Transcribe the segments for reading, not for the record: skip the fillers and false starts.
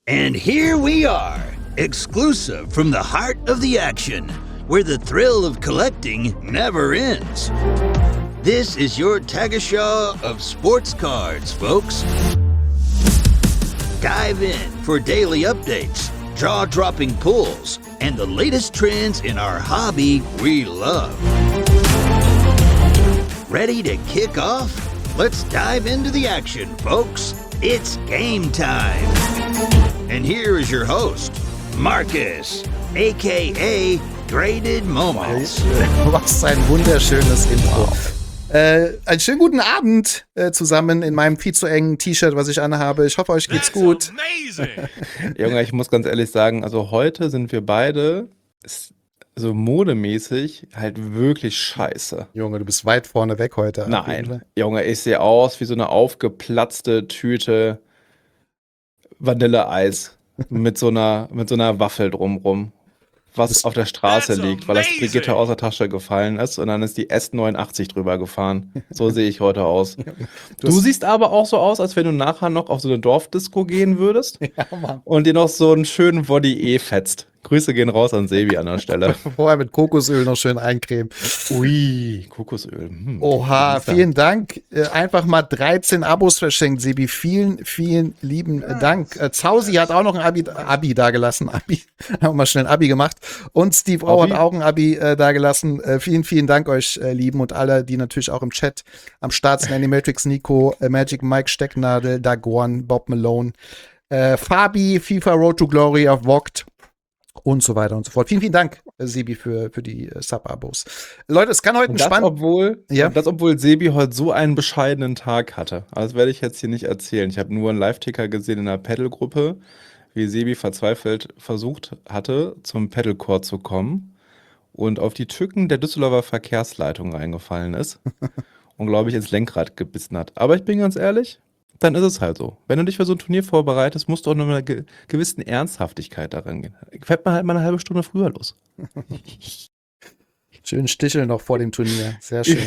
And here we are, exclusive from the heart of the action, where the thrill of collecting never ends. This is your Tagesschau of sports cards, folks. Dive in for daily updates, jaw-dropping pulls, and the latest trends in our hobby we love. Ready to kick off? Let's dive into the action, folks. It's game time. And here is your host, Marcus, aka Graded Moments. Was ein wunderschönes Intro. Einen schönen guten Abend zusammen in meinem viel zu engen T-Shirt, was ich anhabe. Ich hoffe, euch geht's gut. Junge, ich muss ganz ehrlich sagen, also heute sind wir beide so modemäßig halt wirklich scheiße. Junge, du bist weit vorne weg heute. Nein, Junge, ich sehe aus wie so eine aufgeplatzte Tüte Vanilleeis mit so einer Waffel drumrum, was auf der Straße liegt, weil das Brigitte aus der Tasche gefallen ist und dann ist die S89 drüber gefahren. So sehe ich heute aus. Du siehst aber auch so aus, als wenn du nachher noch auf so eine Dorfdisco gehen würdest und dir noch so einen schönen Body fetzt. Grüße gehen raus an Sebi an der Stelle. Vorher mit Kokosöl noch schön eincremen. Ui, Kokosöl. Oha, vielen Dank. Einfach mal 13 Abos verschenkt, Sebi. Vielen, vielen lieben Dank. Zausi hat auch noch ein Abi dagelassen. Haben wir schnell ein Abi gemacht. Und Steve O hat auch ein Abi dagelassen. Vielen, vielen Dank euch, Lieben. Und alle, die natürlich auch im Chat am Start sind. Animatrix, Nico, Magic Mike, Stecknadel, Daguan, Bob Malone, Fabi, FIFA Road to Glory auf Vogt. Und so weiter und so fort. Vielen, vielen Dank, Sebi, für die Sub-Abos. Leute, es kann heute ein spannendes... Obwohl Sebi heute so einen bescheidenen Tag hatte. Also das werde ich jetzt hier nicht erzählen. Ich habe nur einen Live-Ticker gesehen in der Paddle-Gruppe, wie Sebi verzweifelt versucht hatte, zum Paddle-Court zu kommen und auf die Tücken der Düsseldorfer Verkehrsleitung reingefallen ist und, glaube ich, ins Lenkrad gebissen hat. Aber ich bin ganz ehrlich, dann ist es halt so. Wenn du dich für so ein Turnier vorbereitest, musst du auch noch mit einer gewissen Ernsthaftigkeit daran gehen. Fährt man halt mal eine halbe Stunde früher los. Schön Sticheln noch vor dem Turnier. Sehr schön.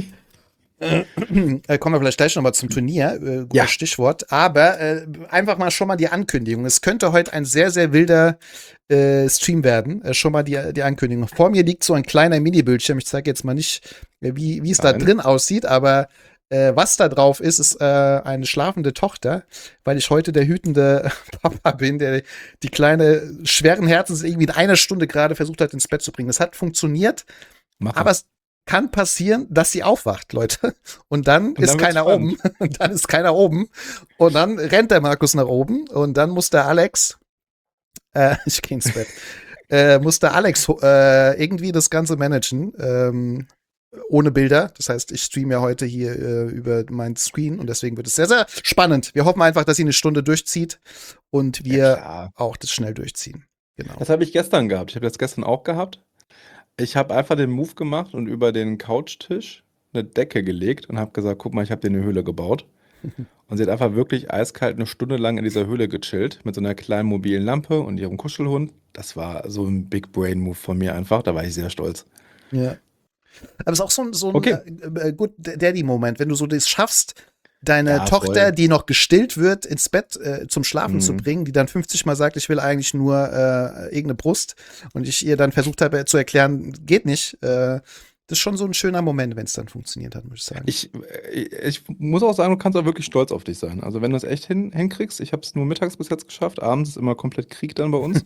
Kommen wir vielleicht gleich nochmal zum Turnier. Gutes Stichwort. Aber einfach mal schon mal die Ankündigung. Es könnte heute ein sehr, sehr wilder Stream werden. Schon mal die Ankündigung. Vor mir liegt so ein kleiner Mini-Bildschirm. Ich zeige jetzt mal nicht, wie es da drin aussieht, aber was da drauf ist, ist eine schlafende Tochter, weil ich heute der hütende Papa bin, der die kleine, schweren Herzens irgendwie in einer Stunde gerade versucht hat, ins Bett zu bringen. Das hat funktioniert, aber es kann passieren, dass sie aufwacht, Leute. Und dann ist keiner oben. Und dann ist keiner oben. Und dann rennt der Markus nach oben. Und dann muss der Alex, ich geh ins Bett, muss der Alex irgendwie das Ganze managen. Ohne Bilder. Das heißt, ich streame ja heute hier über meinen Screen und deswegen wird es sehr, sehr spannend. Wir hoffen einfach, dass sie eine Stunde durchzieht und wir auch das schnell durchziehen. Genau. Das habe ich gestern gehabt. Ich habe das gestern auch gehabt. Ich habe einfach den Move gemacht und über den Couchtisch eine Decke gelegt und habe gesagt, guck mal, ich habe dir eine Höhle gebaut. Und sie hat einfach wirklich eiskalt eine Stunde lang in dieser Höhle gechillt mit so einer kleinen mobilen Lampe und ihrem Kuschelhund. Das war so ein Big Brain Move von mir einfach. Da war ich sehr stolz. Ja. Aber es ist auch so ein Good Daddy-Moment, wenn du so das schaffst, deine Tochter, voll, die noch gestillt wird, ins Bett zum Schlafen zu bringen, die dann 50 Mal sagt, ich will eigentlich nur irgendeine Brust und ich ihr dann versucht habe zu erklären, geht nicht. Das ist schon so ein schöner Moment, wenn es dann funktioniert hat, muss ich sagen. Ich muss auch sagen, du kannst auch wirklich stolz auf dich sein. Also wenn du es echt hinkriegst, ich habe es nur mittags bis jetzt geschafft, abends ist immer komplett Krieg dann bei uns.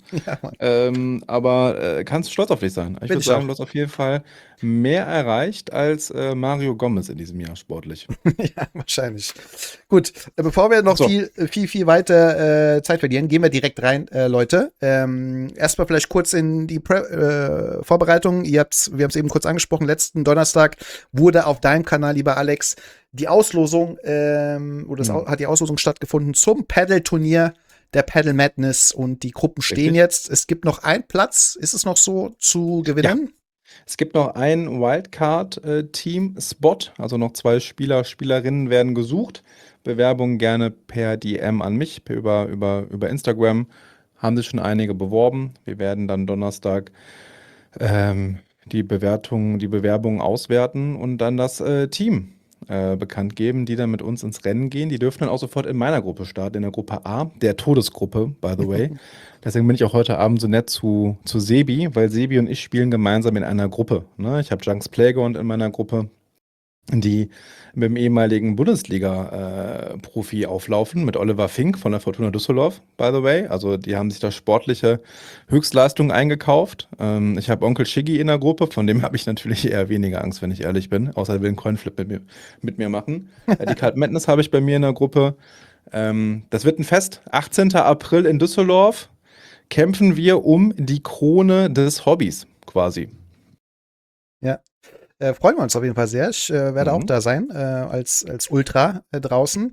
Aber kannst stolz auf dich sein. Ich würde sagen, du hast auf jeden Fall mehr erreicht als Mario Gomez in diesem Jahr sportlich. Ja, wahrscheinlich. Gut, bevor wir noch viel weiter Zeit verlieren, gehen wir direkt rein, Leute. Erstmal vielleicht kurz in die Vorbereitung. Wir haben es eben kurz angesprochen, letzten Donnerstag wurde auf deinem Kanal, lieber Alex, die Auslosung, hat die Auslosung stattgefunden zum Paddle-Turnier der Paddle Madness und die Gruppen stehen jetzt. Es gibt noch einen Platz, ist es noch so, zu gewinnen? Ja. Es gibt noch einen Wildcard-Team-Spot, also noch 2 Spieler, Spielerinnen werden gesucht. Bewerbungen gerne per DM an mich, über Instagram. Haben sich schon einige beworben. Wir werden dann Donnerstag die Bewerbungen auswerten und dann das Team bekannt geben, die dann mit uns ins Rennen gehen. Die dürfen dann auch sofort in meiner Gruppe starten, in der Gruppe A, der Todesgruppe, by the way. Deswegen bin ich auch heute Abend so nett zu Sebi, weil Sebi und ich spielen gemeinsam in einer Gruppe. Ne? Ich habe Junks Playground in meiner Gruppe, die mit dem ehemaligen Bundesliga-Profi auflaufen, mit Oliver Fink von der Fortuna Düsseldorf, by the way. Also die haben sich da sportliche Höchstleistungen eingekauft. Ich habe Onkel Shiggy in der Gruppe, von dem habe ich natürlich eher weniger Angst, wenn ich ehrlich bin, außer er will einen Coinflip mit mir machen. Die Card Madness habe ich bei mir in der Gruppe. Das wird ein Fest, 18. April in Düsseldorf. Kämpfen wir um die Krone des Hobbys, quasi. Ja. Freuen wir uns auf jeden Fall sehr. Ich werde auch da sein, als Ultra draußen.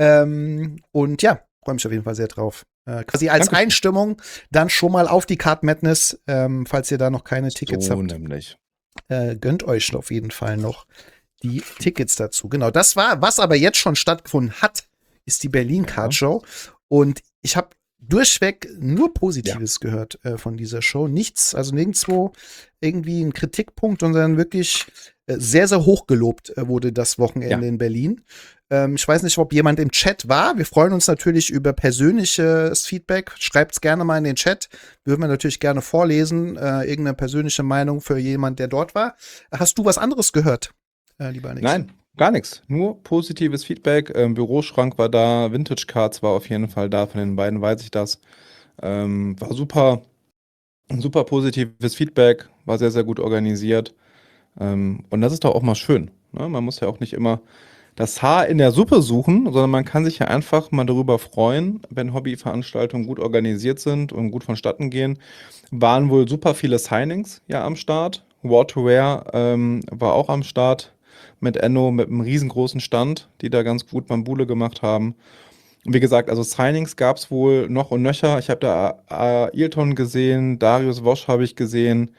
Und ja, freue mich auf jeden Fall sehr drauf. Quasi als Danke. Einstimmung dann schon mal auf die Card Madness, falls ihr da noch keine Tickets So habt. nämlich. Gönnt euch auf jeden Fall noch die Tickets dazu. Genau, das war, was aber jetzt schon stattgefunden hat, ist die Berlin Card Show. Und ich habe durchweg nur Positives gehört von dieser Show. Nichts, also nirgendwo irgendwie ein Kritikpunkt, sondern wirklich sehr, sehr hoch gelobt wurde das Wochenende in Berlin. Ich weiß nicht, ob jemand im Chat war. Wir freuen uns natürlich über persönliches Feedback. Schreibt's gerne mal in den Chat. Würden wir natürlich gerne vorlesen. Irgendeine persönliche Meinung für jemand, der dort war. Hast du was anderes gehört, lieber Alex? Nein, gar nichts. Nur positives Feedback. Büroschrank war da, Vintage Cards war auf jeden Fall da. Von den beiden weiß ich das. War super positives Feedback. War sehr, sehr gut organisiert. Und das ist doch auch mal schön. Ne? Man muss ja auch nicht immer das Haar in der Suppe suchen, sondern man kann sich ja einfach mal darüber freuen, wenn Hobbyveranstaltungen gut organisiert sind und gut vonstatten gehen. Waren wohl super viele Signings ja am Start. Waterware war auch am Start mit Enno, mit einem riesengroßen Stand, die da ganz gut Bambule gemacht haben. Und wie gesagt, also Signings gab es wohl noch und nöcher. Ich habe da Ailton gesehen, Darius Wosch habe ich gesehen,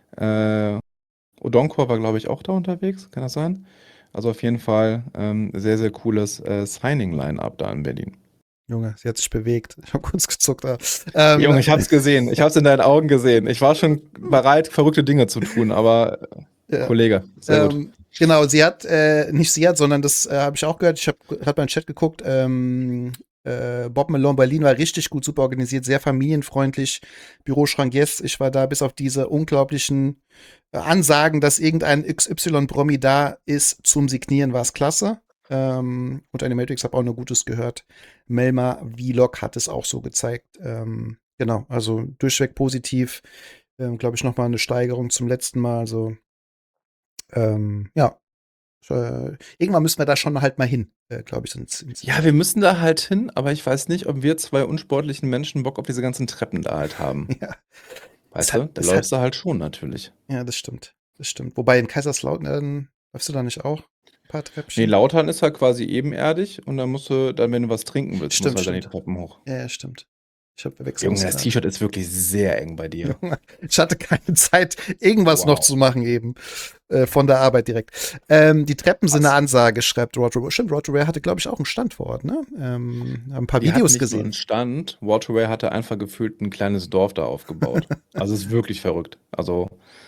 Odonkor war, glaube ich, auch da unterwegs, kann das sein? Also auf jeden Fall sehr, sehr cooles Signing-Line-Up da in Berlin. Junge, sie hat sich bewegt. Ich habe kurz gezuckt. Junge, ich hab's gesehen. Ich hab's in deinen Augen gesehen. Ich war schon bereit, verrückte Dinge zu tun, aber Kollege, sehr gut. Genau, nicht sie hat, sondern das habe ich auch gehört. Ich habe beim Chat geguckt. Bob Malone Berlin war richtig gut, super organisiert, sehr familienfreundlich. Büroschrank Yes, ich war da bis auf diese unglaublichen Ansagen, dass irgendein XY-Promi da ist zum Signieren, war es klasse. Und Animatrix habe auch nur Gutes gehört. Melma Vlog hat es auch so gezeigt. Genau, also durchweg positiv. Glaube ich, nochmal eine Steigerung zum letzten Mal. Also, ja. Irgendwann müssen wir da schon halt mal hin, glaube ich. Ja, wir müssen da halt hin, aber ich weiß nicht, ob wir zwei unsportlichen Menschen Bock auf diese ganzen Treppen da halt haben. Ja. Weißt du, da läufst du halt schon natürlich. Ja, das stimmt. Das stimmt. Wobei in Kaiserslautern läufst du da nicht auch ein paar Treppchen? Nee, Lautern ist halt quasi ebenerdig und dann musst du, dann, wenn du was trinken willst, Stimmt, musst du halt dann stimmt. die Treppen hoch. Ja, stimmt. Ich habe verwechselt. Junge, das T-Shirt ist wirklich sehr eng bei dir. Ich hatte keine Zeit, irgendwas noch zu machen eben. Von der Arbeit direkt. Die Treppen sind eine Ansage, schreibt Rotorware. Stimmt, Rotorware hatte, glaube ich, auch einen Stand vor Ort, ne? Haben ein paar Die Videos hatten nicht gesehen. nur einen Stand. Waterware hatte einfach gefühlt ein kleines Dorf da aufgebaut. Also es ist wirklich verrückt. Also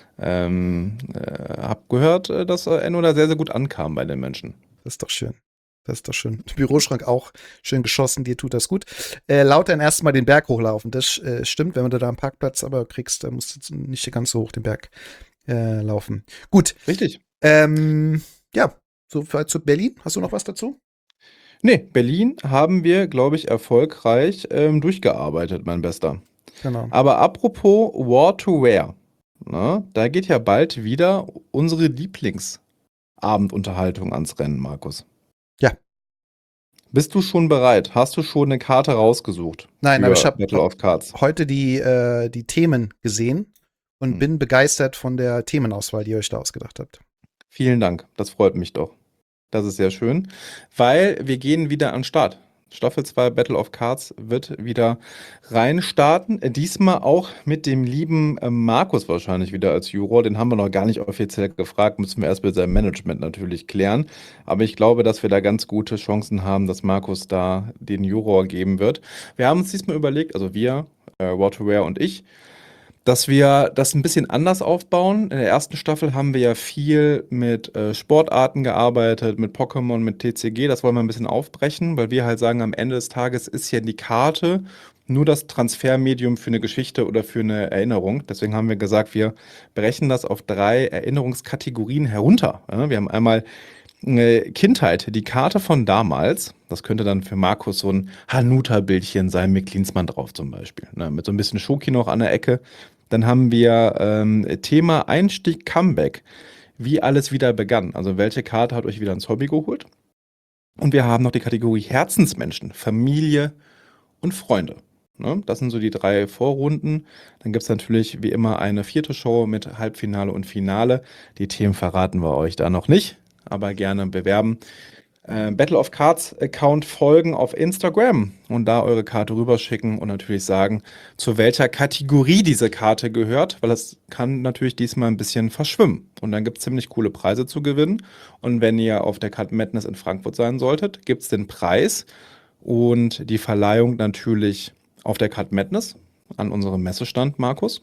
hab gehört, dass Enno da sehr, sehr gut ankam bei den Menschen. Das ist doch schön. Das ist doch schön. Büroschrank auch schön geschossen, dir tut das gut. Lautern erstmal den Berg hochlaufen. Das stimmt, wenn du da einen Parkplatz aber kriegst, dann musst du nicht ganz so hoch den Berg laufen. Gut. Richtig. Ja, so zu Berlin. Hast du noch was dazu? Nee, Berlin haben wir, glaube ich, erfolgreich durchgearbeitet, mein Bester. Genau. Aber apropos Waterware, ne, da geht ja bald wieder unsere Lieblingsabendunterhaltung ans Rennen, Markus. Ja. Bist du schon bereit? Hast du schon eine Karte rausgesucht? Nein, für aber ich habe Battle of Cards. heute die Themen gesehen und bin begeistert von der Themenauswahl, die ihr euch da ausgedacht habt. Vielen Dank, das freut mich doch. Das ist sehr schön, weil wir gehen wieder an den Start. Staffel 2 Battle of Cards wird wieder reinstarten. Diesmal auch mit dem lieben Markus wahrscheinlich wieder als Juror. Den haben wir noch gar nicht offiziell gefragt, müssen wir erst mit seinem Management natürlich klären. Aber ich glaube, dass wir da ganz gute Chancen haben, dass Markus da den Juror geben wird. Wir haben uns diesmal überlegt, also wir, Waterware und ich, dass wir das ein bisschen anders aufbauen. In der ersten Staffel haben wir ja viel mit Sportarten gearbeitet, mit Pokémon, mit TCG. Das wollen wir ein bisschen aufbrechen, weil wir halt sagen, am Ende des Tages ist ja die Karte nur das Transfermedium für eine Geschichte oder für eine Erinnerung. Deswegen haben wir gesagt, wir brechen das auf 3 Erinnerungskategorien herunter. Ja, wir haben einmal Kindheit, die Karte von damals. Das könnte dann für Markus so ein Hanuta-Bildchen sein mit Klinsmann drauf zum Beispiel. Ne, mit so ein bisschen Schoki noch an der Ecke. Dann haben wir Thema Einstieg, Comeback. Wie alles wieder begann. Also welche Karte hat euch wieder ins Hobby geholt? Und wir haben noch die Kategorie Herzensmenschen, Familie und Freunde. Ne? Das sind so die 3 Vorrunden. Dann gibt es natürlich wie immer eine 4. Show mit Halbfinale und Finale. Die Themen verraten wir euch da noch nicht, aber gerne bewerben. Battle of Cards Account folgen auf Instagram und da eure Karte rüberschicken und natürlich sagen, zu welcher Kategorie diese Karte gehört, weil das kann natürlich diesmal ein bisschen verschwimmen. Und dann gibt es ziemlich coole Preise zu gewinnen. Und wenn ihr auf der Card Madness in Frankfurt sein solltet, gibt es den Preis und die Verleihung natürlich auf der Card Madness an unserem Messestand, Markus.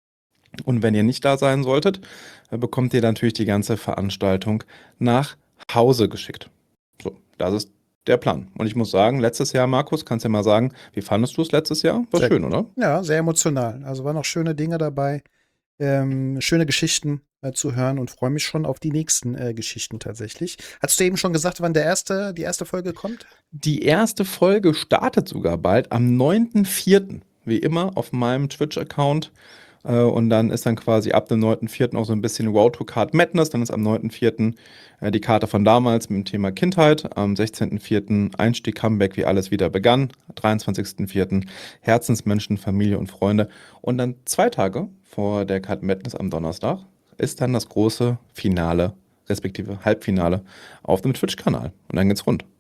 Und wenn ihr nicht da sein solltet, bekommt ihr natürlich die ganze Veranstaltung nach Hause geschickt. So, das ist der Plan. Und ich muss sagen, letztes Jahr, Markus, kannst du ja mal sagen, wie fandest du es letztes Jahr? War schön, oder? Ja, sehr emotional. Also waren noch schöne Dinge dabei, schöne Geschichten zu hören und freue mich schon auf die nächsten Geschichten tatsächlich. Hast du eben schon gesagt, wann die erste Folge kommt? Die erste Folge startet sogar bald am 9.4., wie immer, auf meinem Twitch-Account. Und dann ist dann quasi ab dem 9.4. auch so ein bisschen Road to Card Madness. Dann ist am 9.4. Die Karte von damals mit dem Thema Kindheit. Am 16.4. Einstieg, Comeback, wie alles wieder begann. 23.4. Herzensmenschen, Familie und Freunde. Und dann 2 Tage vor der Card Madness am Donnerstag ist dann das große Finale, respektive Halbfinale auf dem Twitch-Kanal. Und dann geht's rund.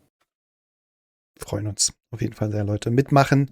Freuen uns auf jeden Fall sehr, Leute. Mitmachen.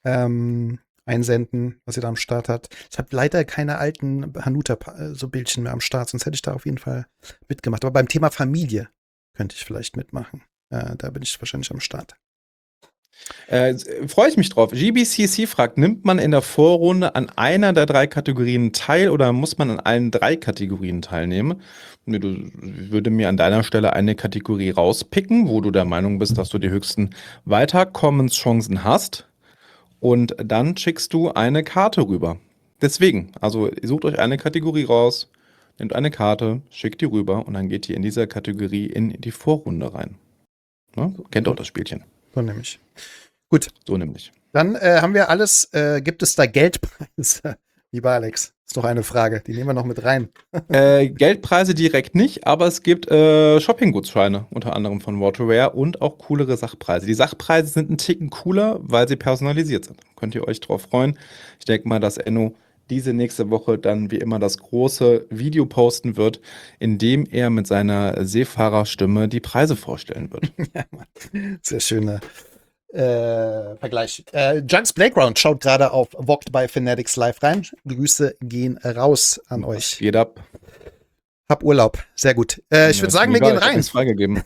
Einsenden, was ihr da am Start habt. Ich habe leider keine alten Hanuta so Bildchen mehr am Start, sonst hätte ich da auf jeden Fall mitgemacht. Aber beim Thema Familie könnte ich vielleicht mitmachen. Da bin ich wahrscheinlich am Start. Freue ich mich drauf. GBCC fragt, nimmt man in der Vorrunde an einer der 3 Kategorien teil oder muss man an allen 3 Kategorien teilnehmen? Ich würde mir an deiner Stelle eine Kategorie rauspicken, wo du der Meinung bist, dass du die höchsten Weiterkommenschancen hast. Und dann schickst du eine Karte rüber. Deswegen, also sucht euch eine Kategorie raus, nehmt eine Karte, schickt die rüber und dann geht ihr in dieser Kategorie in die Vorrunde rein. Ne? Kennt auch das Spielchen. So nämlich. Gut. So nämlich. Dann haben wir alles. Gibt es da Geldpreise? Lieber Alex, ist doch eine Frage. Die nehmen wir noch mit rein. Geldpreise direkt nicht, aber es gibt Shopping-Gutscheine, unter anderem von Waterware und auch coolere Sachpreise. Die Sachpreise sind ein Ticken cooler, weil sie personalisiert sind. Könnt ihr euch drauf freuen. Ich denke mal, dass Enno diese nächste Woche dann wie immer das große Video posten wird, in dem er mit seiner Seefahrerstimme die Preise vorstellen wird. Ja, Mann. Sehr schöner Vergleich. Junks Playground schaut gerade auf Vogt by Fanatics live rein. Grüße gehen raus an euch. Geht ab. Hab Urlaub. Sehr gut. Ich würde sagen, wir gehen rein. Ich freigegeben.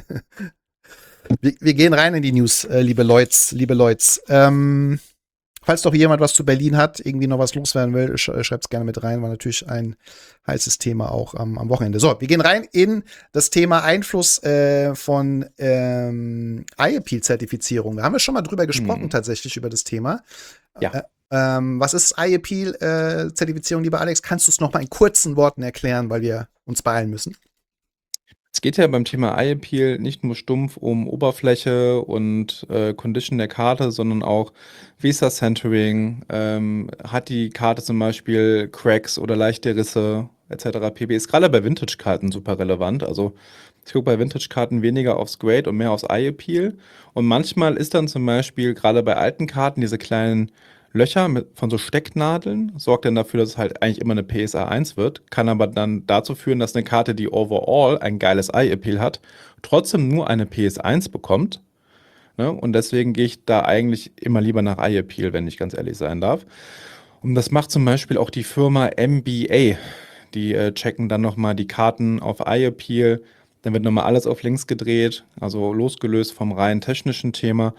wir gehen rein in die News, liebe Leuts. Falls doch jemand was zu Berlin hat, irgendwie noch was loswerden will, schreibt es gerne mit rein. War natürlich ein heißes Thema auch am Wochenende. So, wir gehen rein in das Thema Einfluss von IAPL-Zertifizierung. Da haben wir schon mal drüber gesprochen, tatsächlich, über das Thema. Ja. Was ist IAPL-Zertifizierung, lieber Alex? Kannst du es noch mal in kurzen Worten erklären, weil wir uns beeilen müssen? Es geht ja beim Thema Eye-Appeal nicht nur stumpf um Oberfläche und Condition der Karte, sondern auch Visa-Centering, hat die Karte zum Beispiel Cracks oder leichte Risse etc. pp. Ist gerade bei Vintage-Karten super relevant. Also ich gucke bei Vintage-Karten weniger aufs Grade und mehr aufs Eye-Appeal. Und manchmal ist dann zum Beispiel gerade bei alten Karten diese kleinen Löcher von so Stecknadeln, sorgt dann dafür, dass es halt eigentlich immer eine PSA 1 wird, kann aber dann dazu führen, dass eine Karte, die overall ein geiles Eye-Appeal hat, trotzdem nur eine PS 1 bekommt. Ne? Und deswegen gehe ich da eigentlich immer lieber nach Eye-Appeal, wenn ich ganz ehrlich sein darf. Und das macht zum Beispiel auch die Firma MBA. Die checken dann nochmal die Karten auf Eye-Appeal, dann wird nochmal alles auf links gedreht, also losgelöst vom rein technischen Thema.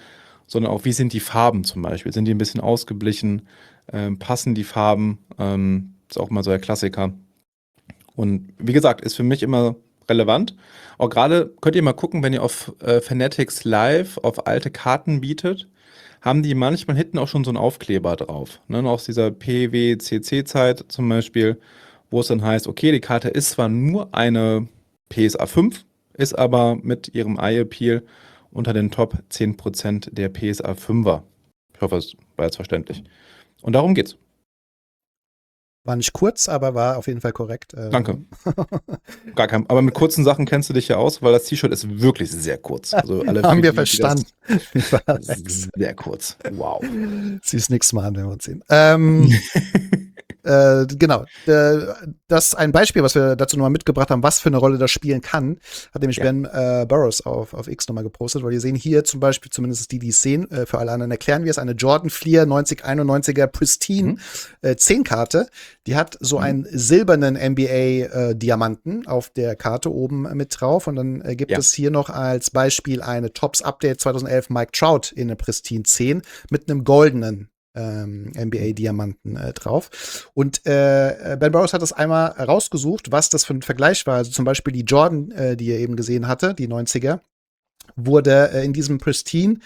sondern auch, wie sind die Farben zum Beispiel? Sind die ein bisschen ausgeblichen? Passen die Farben? Ist auch mal so der Klassiker. Und wie gesagt, ist für mich immer relevant. Auch gerade könnt ihr mal gucken, wenn ihr auf Fanatics Live auf alte Karten bietet, haben die manchmal hinten auch schon so einen Aufkleber drauf. Ne? Aus dieser PWCC-Zeit zum Beispiel, wo es dann heißt, okay, die Karte ist zwar nur eine PSA 5, ist aber mit ihrem Eye-Appeal unter den Top 10% der PSA 5er. Ich hoffe, es war jetzt verständlich. Und darum geht's. War nicht kurz, aber war auf jeden Fall korrekt. Danke. Gar kein, aber mit kurzen Sachen kennst du dich ja aus, weil das T-Shirt ist wirklich sehr kurz. Also alle Haben wir die das- verstanden. Sehr kurz. Wow. Sieh's nächstes Mal an, wenn wir uns sehen. Genau. Das ist ein Beispiel, was wir dazu nochmal mitgebracht haben, was für eine Rolle das spielen kann, hat nämlich Ben Burrows auf X nochmal gepostet, weil wir sehen hier zum Beispiel, zumindest die es sehen, für alle anderen erklären wir es, eine Jordan Fleer 9091er Pristine 10-Karte. Die hat so einen silbernen NBA-Diamanten auf der Karte oben mit drauf. Und dann gibt es hier noch als Beispiel eine Tops Update 2011 Mike Trout in der Pristine 10 mit einem goldenen NBA-Diamanten drauf. Und Ben Burrows hat das einmal rausgesucht, was das für ein Vergleich war. Also zum Beispiel die Jordan, die er eben gesehen hatte, die 90er, wurde in diesem Pristine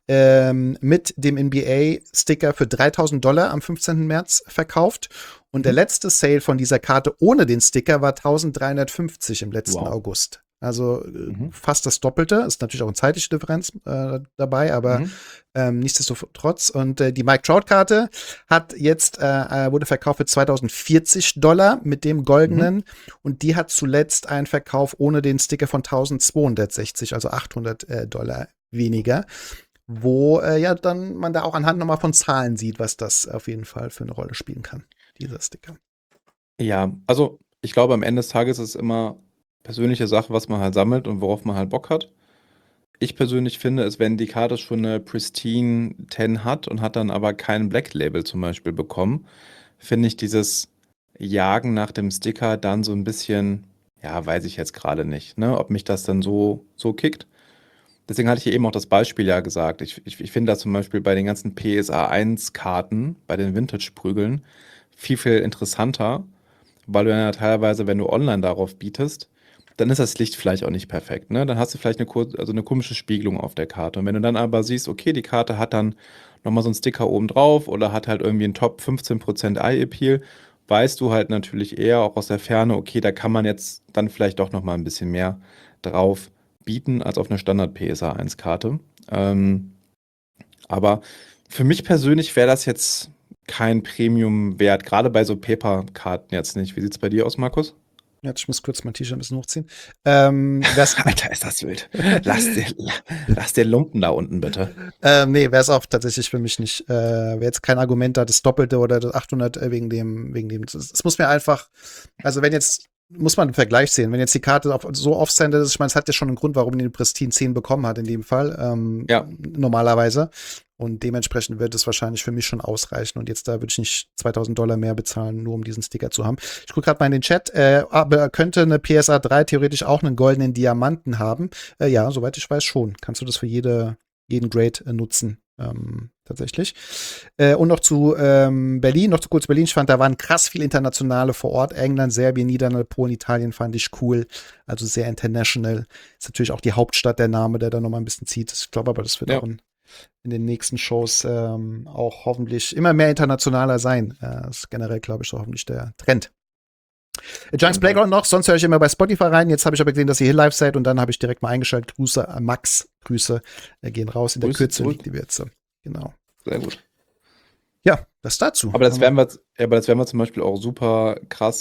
mit dem NBA-Sticker für $3.000 am 15. März verkauft. Und der letzte Sale von dieser Karte ohne den Sticker war 1.350 im letzten August. Also fast das Doppelte. Ist natürlich auch eine zeitliche Differenz dabei, aber nichtsdestotrotz. Und die Mike Trout-Karte hat jetzt wurde verkauft für $2.040 mit dem goldenen. Und die hat zuletzt einen Verkauf ohne den Sticker von 1.260, also $800 weniger. Wo ja dann man da auch anhand nochmal von Zahlen sieht, was das auf jeden Fall für eine Rolle spielen kann, dieser Sticker. Ja, also ich glaube, am Ende des Tages ist es immer persönliche Sache, was man halt sammelt und worauf man halt Bock hat. Ich persönlich finde es, wenn die Karte schon eine Pristine 10 hat und hat dann aber kein Black Label zum Beispiel bekommen, finde ich dieses Jagen nach dem Sticker dann so ein bisschen, ja, weiß ich jetzt gerade nicht, ne, ob mich das dann so kickt. Deswegen hatte ich hier eben auch das Beispiel ja gesagt. Ich finde das zum Beispiel bei den ganzen PSA 1-Karten, bei den Vintage-Prügeln, viel, viel interessanter, weil du ja teilweise, wenn du online darauf bietest, dann ist das Licht vielleicht auch nicht perfekt, ne? Dann hast du vielleicht eine komische Spiegelung auf der Karte. Und wenn du dann aber siehst, okay, die Karte hat dann nochmal so einen Sticker oben drauf oder hat halt irgendwie einen Top 15% Eye-Appeal, weißt du halt natürlich eher auch aus der Ferne, okay, da kann man jetzt dann vielleicht doch nochmal ein bisschen mehr drauf bieten als auf eine Standard-PSA-1-Karte. Aber für mich persönlich wäre das jetzt kein Premium-Wert, gerade bei so Paper-Karten jetzt nicht. Wie sieht es bei dir aus, Markus? Jetzt, ich muss kurz mein T-Shirt ein bisschen hochziehen. Alter, ist das wild. Lass den Lumpen da unten, bitte. Nee, wäre es auch tatsächlich für mich nicht. Wäre jetzt kein Argument da, das Doppelte oder das 800 wegen dem. Es muss mir einfach, also wenn jetzt, muss man einen Vergleich sehen. Wenn jetzt die Karte so off-centered ist, ich meine, es hat ja schon einen Grund, warum die Pristine 10 bekommen hat in dem Fall. Normalerweise. Und dementsprechend wird es wahrscheinlich für mich schon ausreichen. Und jetzt da würde ich nicht $2.000 mehr bezahlen, nur um diesen Sticker zu haben. Ich gucke gerade mal in den Chat. Aber könnte eine PSA 3 theoretisch auch einen goldenen Diamanten haben? Ja, soweit ich weiß schon. Kannst du das für jeden Grade nutzen. Tatsächlich. Und noch zu Berlin, noch zu kurz Berlin. Ich fand, da waren krass viele Internationale vor Ort. England, Serbien, Niederlande, Polen, Italien fand ich cool. Also sehr international. Ist natürlich auch die Hauptstadt der Name, der da nochmal ein bisschen zieht. Ich glaube aber, das wird auch in den nächsten Shows auch hoffentlich immer mehr internationaler sein. Das ist generell, glaube ich, so hoffentlich der Trend. Giants Playground noch, sonst höre ich immer bei Spotify rein. Jetzt habe ich aber gesehen, dass ihr hier live seid und dann habe ich direkt mal eingeschaltet. Grüße an Max. Grüße gehen raus in der Kürze, liegt die wir jetzt. Genau. Sehr gut. Ja, das dazu. Aber das werden wir zum Beispiel auch super krass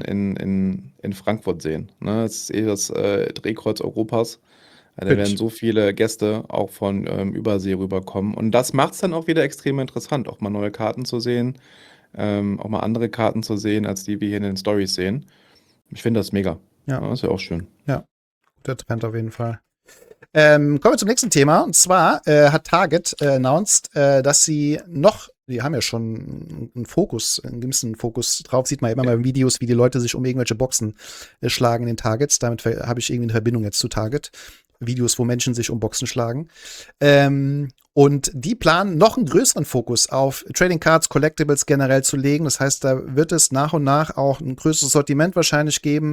in Frankfurt sehen. Ne? Das ist das Drehkreuz Europas. Da werden so viele Gäste auch von Übersee rüberkommen. Und das macht es dann auch wieder extrem interessant, auch mal neue Karten zu sehen, auch mal andere Karten zu sehen, als die wir hier in den Stories sehen. Ich finde das mega. Ja, ist ja auch schön. Ja, guter Trend auf jeden Fall. Kommen wir zum nächsten Thema. Und zwar hat Target announced, dass sie die haben ja schon einen gewissen Fokus drauf. Sieht man immer mal in Videos, wie die Leute sich um irgendwelche Boxen schlagen in den Targets. Damit habe ich irgendwie eine Verbindung jetzt zu Target. Videos, wo Menschen sich um Boxen schlagen. Und die planen, noch einen größeren Fokus auf Trading Cards, Collectibles generell zu legen. Das heißt, da wird es nach und nach auch ein größeres Sortiment wahrscheinlich geben.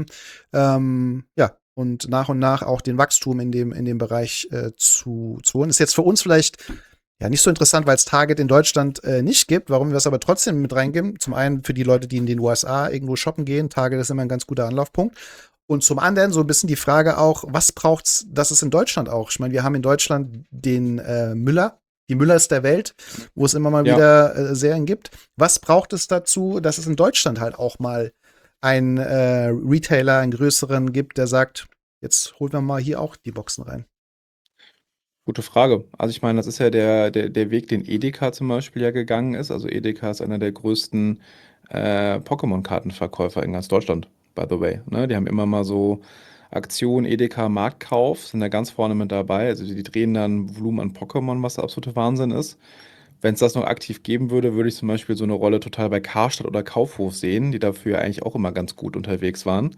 Ja, und nach auch den Wachstum in dem Bereich zu holen. Ist jetzt für uns vielleicht ja nicht so interessant, weil es Target in Deutschland nicht gibt. Warum wir es aber trotzdem mit reingeben? Zum einen für die Leute, die in den USA irgendwo shoppen gehen. Target ist immer ein ganz guter Anlaufpunkt. Und zum anderen so ein bisschen die Frage auch, was braucht's, dass es in Deutschland auch? Ich meine, wir haben in Deutschland den Müller, die Müllers der Welt, wo es immer mal wieder Serien gibt. Was braucht es dazu, dass es in Deutschland halt auch mal einen Retailer, einen größeren gibt, der sagt, jetzt holen wir mal hier auch die Boxen rein? Gute Frage. Also ich meine, das ist ja der Weg, den Edeka zum Beispiel ja gegangen ist. Also Edeka ist einer der größten Pokémon-Kartenverkäufer in ganz Deutschland, by the way. Ne? Die haben immer mal so Aktionen, Edeka Marktkauf, sind da ganz vorne mit dabei. Also die drehen dann Volumen an Pokémon, was der absolute Wahnsinn ist. Wenn es das noch aktiv geben würde, würde ich zum Beispiel so eine Rolle total bei Karstadt oder Kaufhof sehen, die dafür ja eigentlich auch immer ganz gut unterwegs waren.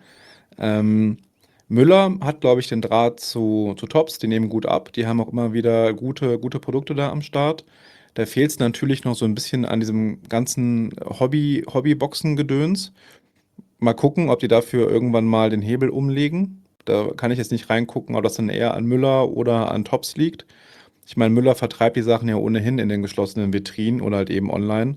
Müller hat, glaube ich, den Draht zu Tops, die nehmen gut ab, die haben auch immer wieder gute Produkte da am Start. Da fehlt es natürlich noch so ein bisschen an diesem ganzen Hobbyboxen-Gedöns. Mal gucken, ob die dafür irgendwann mal den Hebel umlegen. Da kann ich jetzt nicht reingucken, ob das dann eher an Müller oder an Tops liegt. Ich meine, Müller vertreibt die Sachen ja ohnehin in den geschlossenen Vitrinen oder halt eben online.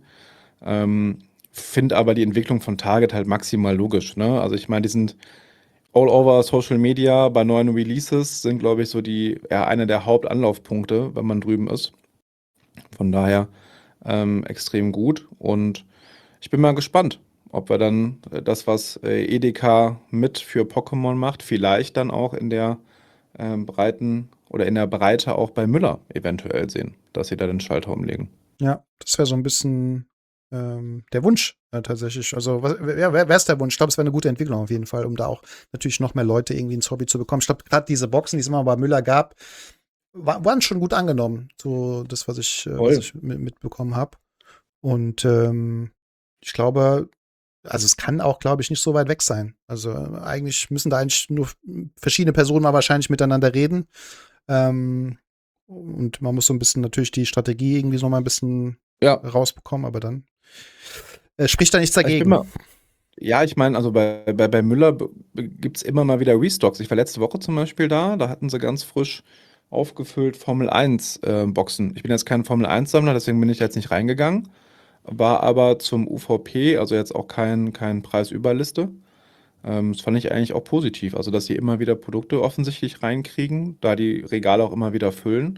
Finde aber die Entwicklung von Target halt maximal logisch. Ne? Also ich meine, die sind all over Social Media bei neuen Releases, sind, glaube ich, so eine der Hauptanlaufpunkte, wenn man drüben ist. Von daher extrem gut. Und ich bin mal gespannt, ob wir dann das, was Edeka mit für Pokémon macht, vielleicht dann auch in der breiten oder in der Breite auch bei Müller eventuell sehen, dass sie da den Schalter umlegen. Ja, das wäre so ein bisschen der Wunsch tatsächlich. Also, wer ist der Wunsch? Ich glaube, es wäre eine gute Entwicklung auf jeden Fall, um da auch natürlich noch mehr Leute irgendwie ins Hobby zu bekommen. Ich glaube, gerade diese Boxen, die es immer bei Müller gab, waren schon gut angenommen. So das, was ich mitbekommen habe. Und ich glaube, also es kann auch, glaube ich, nicht so weit weg sein. Also eigentlich müssen da eigentlich nur verschiedene Personen mal wahrscheinlich miteinander reden. Und man muss so ein bisschen natürlich die Strategie irgendwie so mal ein bisschen rausbekommen, aber dann spricht da nichts dagegen. Ich meine, also bei Müller gibt es immer mal wieder Restocks. Ich war letzte Woche zum Beispiel da hatten sie ganz frisch aufgefüllt Formel 1 Boxen. Ich bin jetzt kein Formel 1 Sammler, deswegen bin ich jetzt nicht reingegangen. War aber zum UVP, also jetzt auch kein Preisüberliste. Das fand ich eigentlich auch positiv. Also, dass sie immer wieder Produkte offensichtlich reinkriegen, da die Regale auch immer wieder füllen.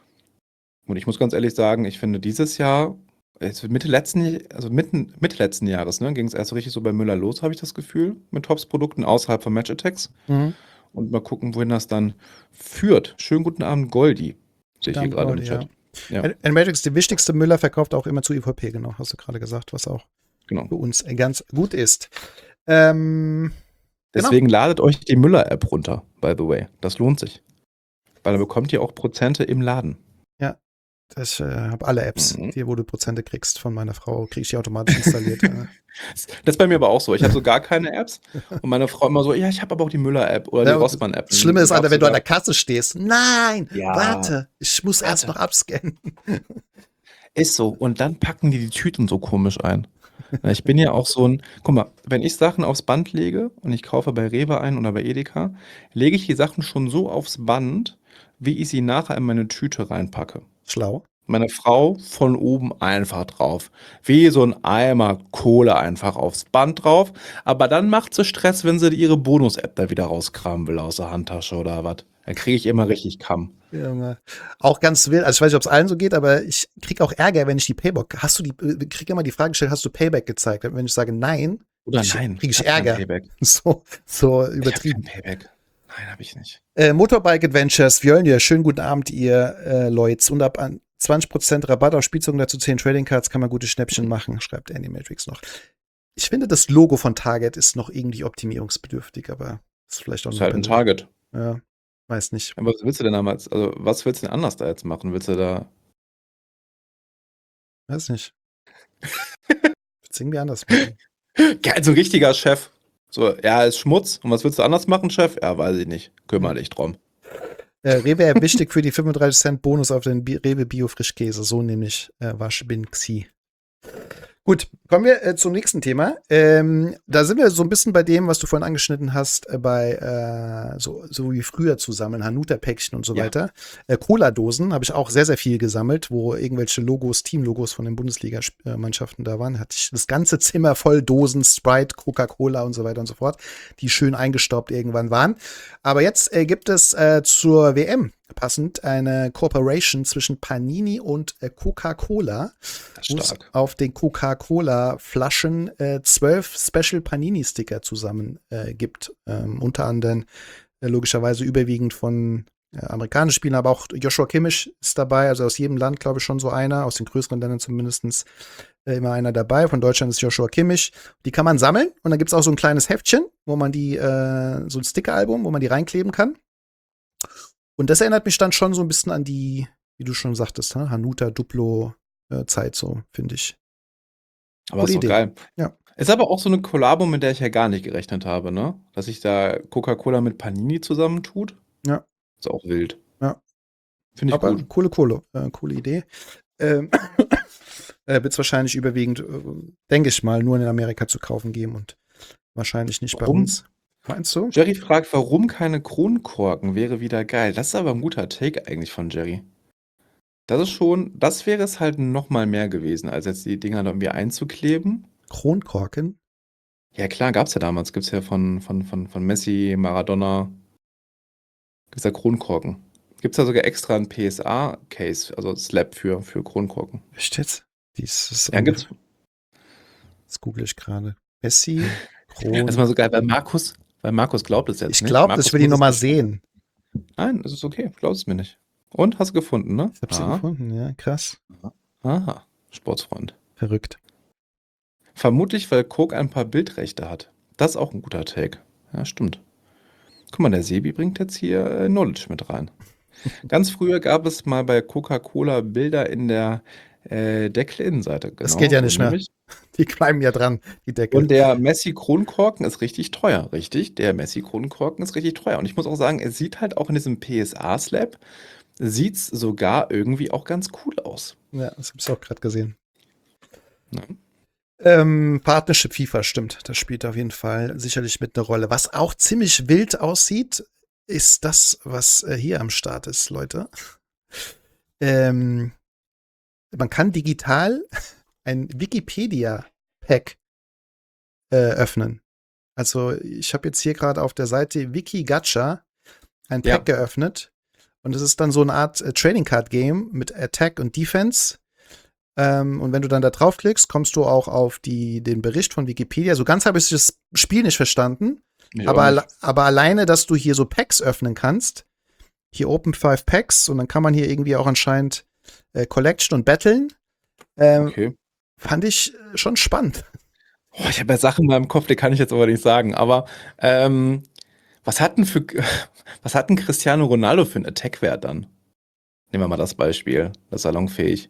Und ich muss ganz ehrlich sagen, ich finde dieses Jahr, Mitte letzten Jahres, ne, ging es erst so richtig so bei Müller los, habe ich das Gefühl, mit Tops-Produkten außerhalb von Match Attacks. Und mal gucken, wohin das dann führt. Schönen guten Abend, Goldi. Sehe ich hier gerade im Chat. Ja. Matrix, die wichtigste Müller verkauft auch immer zu IVP, genau, hast du gerade gesagt, was auch für uns ganz gut ist. Deswegen ladet euch die Müller-App runter, by the way. Das lohnt sich. Weil dann bekommt ihr auch Prozente im Laden. Ja, ich habe alle Apps, wo du Prozente kriegst von meiner Frau, kriege ich die automatisch installiert. Das ist bei mir aber auch so. Ich habe so gar keine Apps und meine Frau immer so, ja, ich habe aber auch die Müller-App oder die Rossmann-App. Das Schlimme ist, Alter, wenn du an der Kasse stehst. Nein, warte, ich muss erst noch abscannen. Ist so. Und dann packen die Tüten so komisch ein. Ich bin ja auch so ein, guck mal, wenn ich Sachen aufs Band lege und ich kaufe bei Rewe ein oder bei Edeka, lege ich die Sachen schon so aufs Band, wie ich sie nachher in meine Tüte reinpacke. Schlau. Meine Frau von oben einfach drauf. Wie so ein Eimer Kohle einfach aufs Band drauf. Aber dann macht sie Stress, wenn sie ihre Bonus-App da wieder rauskramen will aus der Handtasche oder was. Dann kriege ich immer richtig Kamm. Junge. Auch ganz wild. Also ich weiß nicht, ob es allen so geht, aber ich kriege auch Ärger, wenn ich die Payback. Kriege immer die Frage gestellt, hast du Payback gezeigt? Wenn ich sage nein, kriege ich Ärger. So übertrieben. Ich hab kein Payback. Nein, habe ich nicht. Motorbike Adventures, Fjölnir, schönen guten Abend, ihr Leute. Und ab an 20% Rabatt auf Spielzeugen, dazu 10 Trading Cards, kann man gute Schnäppchen machen, schreibt Animatrix noch. Ich finde, das Logo von Target ist noch irgendwie optimierungsbedürftig, aber ist vielleicht auch ist halt ein Target. Ja, weiß nicht. Aber was willst du denn damals? Also, was willst du denn anders da jetzt machen? Willst du da. Weiß nicht. Willst du irgendwie anders machen? Geil, so ein richtiger Chef. So, ja, ist Schmutz. Und was willst du anders machen, Chef? Ja, weiß ich nicht. Kümmere dich drum. Rewe wichtig für die 35 Cent Bonus auf den Rewe Bio-Frischkäse. So nämlich bin Xi. Gut, kommen wir zum nächsten Thema. Da sind wir so ein bisschen bei dem, was du vorhin angeschnitten hast, bei so wie früher zu sammeln, Hanuta-Päckchen und so weiter. Cola-Dosen habe ich auch sehr, sehr viel gesammelt, wo irgendwelche Logos, Teamlogos von den Bundesliga-Mannschaften da waren. Hatte ich das ganze Zimmer voll Dosen, Sprite, Coca-Cola und so weiter und so fort, die schön eingestaubt irgendwann waren. Aber jetzt gibt es zur WM passend eine Kooperation zwischen Panini und Coca-Cola, wo es auf den Coca-Cola-Flaschen 12 Special Panini-Sticker zusammen gibt. Unter anderem logischerweise überwiegend von amerikanischen Spielern, aber auch Joshua Kimmich ist dabei, also aus jedem Land, glaube ich, schon so einer, aus den größeren Ländern zumindest immer einer dabei. Von Deutschland ist Joshua Kimmich. Die kann man sammeln und dann gibt es auch so ein kleines Heftchen, wo man die, so ein Sticker-Album, wo man die reinkleben kann. Und das erinnert mich dann schon so ein bisschen an die, wie du schon sagtest, Hanuta, Duplo-Zeit, so, finde ich. Aber ist doch geil. Ja. Ist aber auch so eine Kollabo, mit der ich ja gar nicht gerechnet habe, ne? Dass sich da Coca-Cola mit Panini zusammentut. Ja. Ist auch wild. Ja. Finde ich aber gut. Coole Idee. Wird es wahrscheinlich überwiegend, denke ich mal, nur in Amerika zu kaufen geben und wahrscheinlich nicht bei uns. Meinst du? Jerry fragt, warum keine Kronkorken? Wäre wieder geil. Das ist aber ein guter Take eigentlich von Jerry. Das wäre es halt noch mal mehr gewesen, als jetzt die Dinger da irgendwie einzukleben. Kronkorken? Ja klar, gab's ja damals. Gibt's ja von Messi, Maradona. Gibt's ja Kronkorken. Gibt's da sogar extra ein PSA-Case, also Slab für Kronkorken. Echt jetzt? Ja, gibt's. Das google ich gerade. Messi, Das ist mal so geil, weil Markus glaubt es jetzt nicht. Ich glaube, ich will die nochmal sehen. Nein, das ist okay. Glaubst es mir nicht. Und? Hast du gefunden, ne? Ich habe sie gefunden, ja, krass. Aha, Sportsfreund. Verrückt. Vermutlich, weil Coke ein paar Bildrechte hat. Das ist auch ein guter Take. Ja, stimmt. Guck mal, der Sebi bringt jetzt hier Knowledge mit rein. Ganz früher gab es mal bei Coca-Cola Bilder in der Deckelinnenseite. Genau. Das geht ja nicht mehr. Die bleiben ja dran, die Deckel. Und der Messi-Kronkorken ist richtig teuer, richtig? Der Messi-Kronkorken ist richtig teuer. Und ich muss auch sagen, es sieht halt auch in diesem PSA-Slab, sieht es sogar irgendwie auch ganz cool aus. Ja, das habe ich auch gerade gesehen. Ja. Partnership FIFA, stimmt. Das spielt auf jeden Fall sicherlich mit eine Rolle. Was auch ziemlich wild aussieht, ist das, was hier am Start ist, Leute. Man kann digital ein Wikipedia-Pack öffnen. Also ich habe jetzt hier gerade auf der Seite WikiGacha ein Pack geöffnet. Und es ist dann so eine Art Trading Card Game mit Attack und Defense. Und wenn du dann da draufklickst, kommst du auch auf den Bericht von Wikipedia. So ganz habe ich das Spiel nicht verstanden. Aber alleine, dass du hier so Packs öffnen kannst, hier Open 5 Packs und dann kann man hier irgendwie auch anscheinend Collection und Battlen. Okay. Fand ich schon spannend. Oh, ich habe ja Sachen in meinem Kopf, die kann ich jetzt aber nicht sagen. Aber was hat denn Cristiano Ronaldo für einen Attack-Wert dann? Nehmen wir mal das Beispiel. Das ist salonfähig.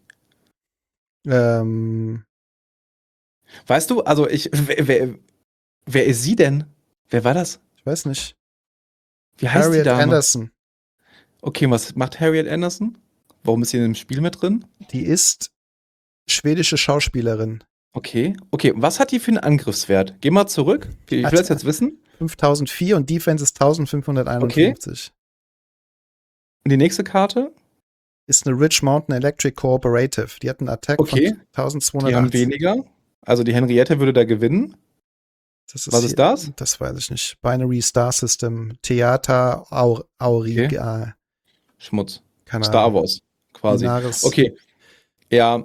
Weißt du, also wer ist sie denn? Wer war das? Ich weiß nicht. Wie heißt die Harriet Dame? Anderson. Okay, was macht Harriet Anderson? Warum ist sie in dem Spiel mit drin? Die ist schwedische Schauspielerin. Okay, was hat die für einen Angriffswert? Geh mal zurück. Ich will das jetzt wissen. 5004 und Defense ist 1551. Und die nächste Karte? Ist eine Rich Mountain Electric Cooperative. Die hat einen Attack von 1280. Die haben weniger. Also die Henriette würde da gewinnen. Was ist das? Das weiß ich nicht. Binary Star System. Theater Auriga. Schmutz. Keine Star Ahnung. Wars, quasi. Inaris. Okay. Ja,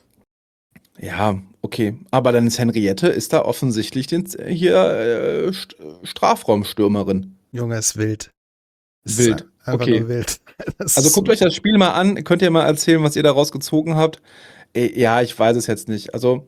okay. Aber dann ist Henriette, ist da offensichtlich hier Strafraumstürmerin. Junge, ist wild. Wild. Einfach Okay. nur wild. Also guckt euch das Spiel mal an. Könnt ihr mal erzählen, was ihr daraus gezogen habt? Ja, ich weiß es jetzt nicht. Also,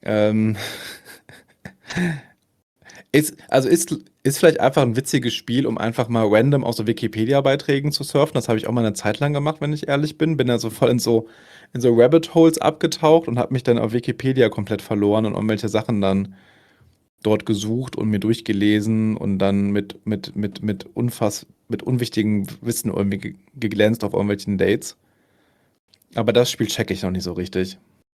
ist vielleicht einfach ein witziges Spiel, um einfach mal random aus so Wikipedia-Beiträgen zu surfen. Das habe ich auch mal eine Zeit lang gemacht, wenn ich ehrlich bin. Bin da so voll in so Rabbit Holes abgetaucht und habe mich dann auf Wikipedia komplett verloren und irgendwelche Sachen dann dort gesucht und mir durchgelesen und dann mit unwichtigem Wissen irgendwie geglänzt auf irgendwelchen Dates. Aber das Spiel checke ich noch nicht so richtig.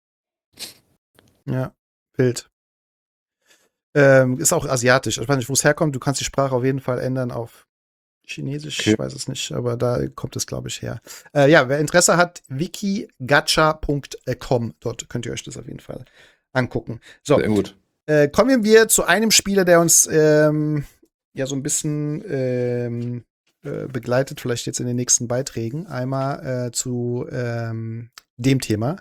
Ja, wild. Ist auch asiatisch. Ich weiß nicht, wo es herkommt. Du kannst die Sprache auf jeden Fall ändern auf Chinesisch, Okay. ich weiß es nicht, aber da kommt es, glaube ich, her. Ja, wer Interesse hat, wikigacha.com. Dort könnt ihr euch das auf jeden Fall angucken. So, Sehr gut. kommen wir zu einem Spieler, der uns ja so ein bisschen begleitet, vielleicht jetzt in den nächsten Beiträgen. Einmal zu dem Thema.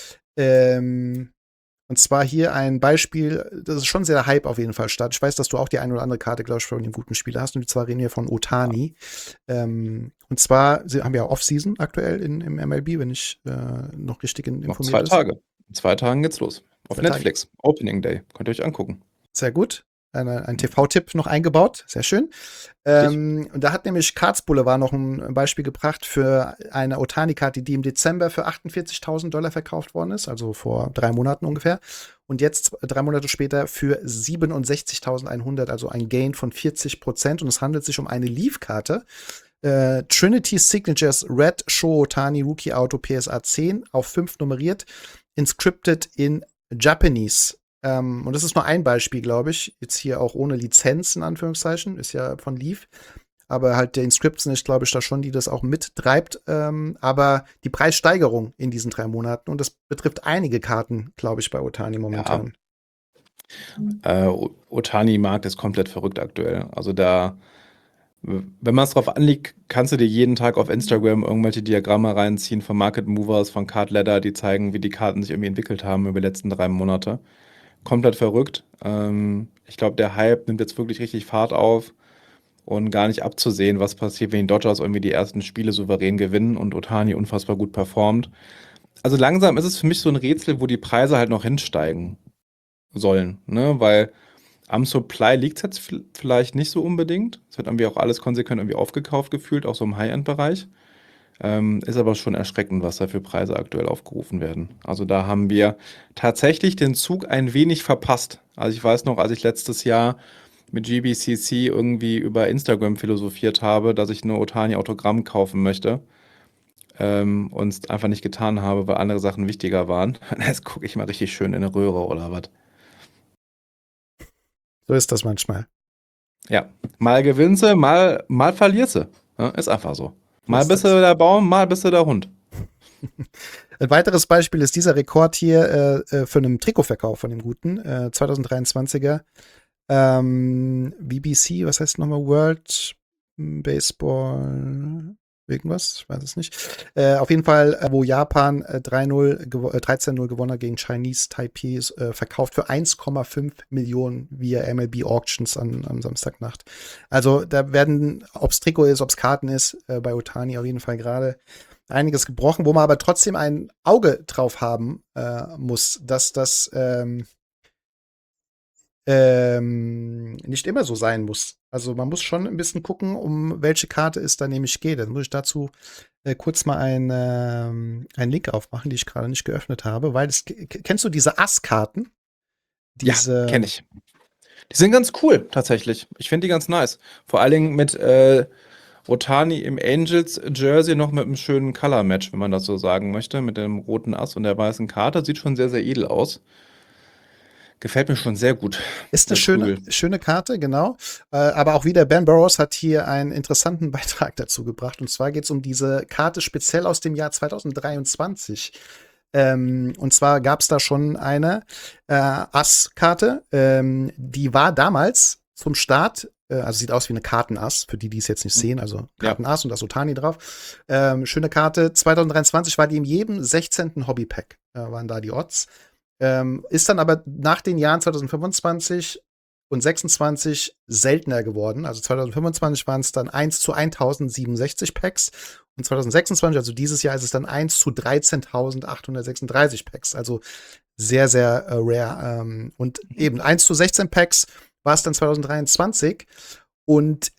Und zwar hier ein Beispiel, das ist schon sehr Hype auf jeden Fall statt. Ich weiß, dass du auch die eine oder andere Karte, glaube ich, von dem guten Spieler hast. Und zwar reden wir von Ohtani. Und zwar haben wir ja Off-Season aktuell im MLB, wenn ich noch richtig Noch informiert 2 bin. Tage. In 2 Tagen geht's los. Auf 2 Tage. Netflix. Opening Day. Könnt ihr euch angucken. Sehr gut. Ein TV-Tipp noch eingebaut. Sehr schön. Und da hat nämlich Cards Boulevard noch ein Beispiel gebracht für eine Ohtani-Karte, die im Dezember für $48.000 verkauft worden ist, also vor 3 Monaten ungefähr. Und jetzt 3 Monate später für 67.100, also ein Gain von 40%. Und es handelt sich um eine Leaf-Karte. Trinity Signatures Red Show Ohtani Rookie Auto PSA 10 auf 5 nummeriert, inscripted in Japanese. Und das ist nur ein Beispiel, glaube ich. Jetzt hier auch ohne Lizenz, in Anführungszeichen. Ist ja von Leaf. Aber halt der Inscription ist, glaube ich, da schon, die das auch mittreibt. Aber die Preissteigerung in diesen 3 Monaten, und das betrifft einige Karten, glaube ich, bei Ohtani momentan. Ohtani-Markt ist komplett verrückt aktuell. Also da, wenn man es drauf anlegt, kannst du dir jeden Tag auf Instagram irgendwelche Diagramme reinziehen von Market Movers, von Card Ladder, die zeigen, wie die Karten sich irgendwie entwickelt haben über die letzten 3 Monate. Komplett verrückt. Ich glaube, der Hype nimmt jetzt wirklich richtig Fahrt auf und gar nicht abzusehen, was passiert, wenn die Dodgers irgendwie die ersten Spiele souverän gewinnen und Ohtani unfassbar gut performt. Also langsam ist es für mich so ein Rätsel, wo die Preise halt noch hinsteigen sollen, ne? Weil am Supply liegt es jetzt vielleicht nicht so unbedingt. Es wird irgendwie auch alles konsequent irgendwie aufgekauft gefühlt, auch so im High-End-Bereich. Ist aber schon erschreckend, was da für Preise aktuell aufgerufen werden. Also da haben wir tatsächlich den Zug ein wenig verpasst. Also ich weiß noch, als ich letztes Jahr mit GBCC irgendwie über Instagram philosophiert habe, dass ich eine Ohtani-Autogramm kaufen möchte, und es einfach nicht getan habe, weil andere Sachen wichtiger waren. Jetzt gucke ich mal richtig schön in eine Röhre oder was. So ist das manchmal. Ja, mal gewinnst du, mal verlierst du. Ja, ist einfach so. Mal ist bist du das. der Baum, mal bist du der Hund. Ein weiteres Beispiel ist dieser Rekord hier für einen Trikotverkauf von dem Guten, 2023er. BBC, was heißt nochmal? World Baseball irgendwas, ich weiß es nicht. Auf jeden Fall, wo Japan 13-0 gewonnen hat gegen Chinese Taipei, verkauft für 1,5 Millionen via MLB Auctions am Samstagnacht. Also da werden, ob es Trikot ist, ob es Karten ist, bei Ohtani auf jeden Fall gerade einiges gebrochen, wo man aber trotzdem ein Auge drauf haben muss, dass das nicht immer so sein muss. Also man muss schon ein bisschen gucken, um welche Karte es da nämlich geht. Dann muss ich dazu kurz mal einen Link aufmachen, die ich gerade nicht geöffnet habe, weil kennst du diese Ass-Karten? Ja, kenne ich. Die sind ganz cool, tatsächlich. Ich finde die ganz nice. Vor allen Dingen mit Ohtani im Angels-Jersey noch mit einem schönen Color-Match, wenn man das so sagen möchte, mit dem roten Ass und der weißen Karte. Sieht schon sehr, sehr edel aus. Gefällt mir schon sehr gut. Ist eine schöne Karte, genau. Aber auch wieder Ben Burrows hat hier einen interessanten Beitrag dazu gebracht. Und zwar geht es um diese Karte speziell aus dem Jahr 2023. Und zwar gab es da schon eine Ass-Karte. Die war damals zum Start, also sieht aus wie eine Kartenass, für die es jetzt nicht sehen, also Kartenass und das Ohtani drauf. Schöne Karte. 2023 war die in jedem 16. Hobbypack, waren da die Odds. Ist dann aber nach den Jahren 2025 und 26 seltener geworden. Also 2025 waren es dann 1 zu 1067 Packs und 2026, also dieses Jahr, ist es dann 1 zu 13.836 Packs. Also sehr, sehr rare. Und eben 1 zu 16 Packs war es dann 2023. Und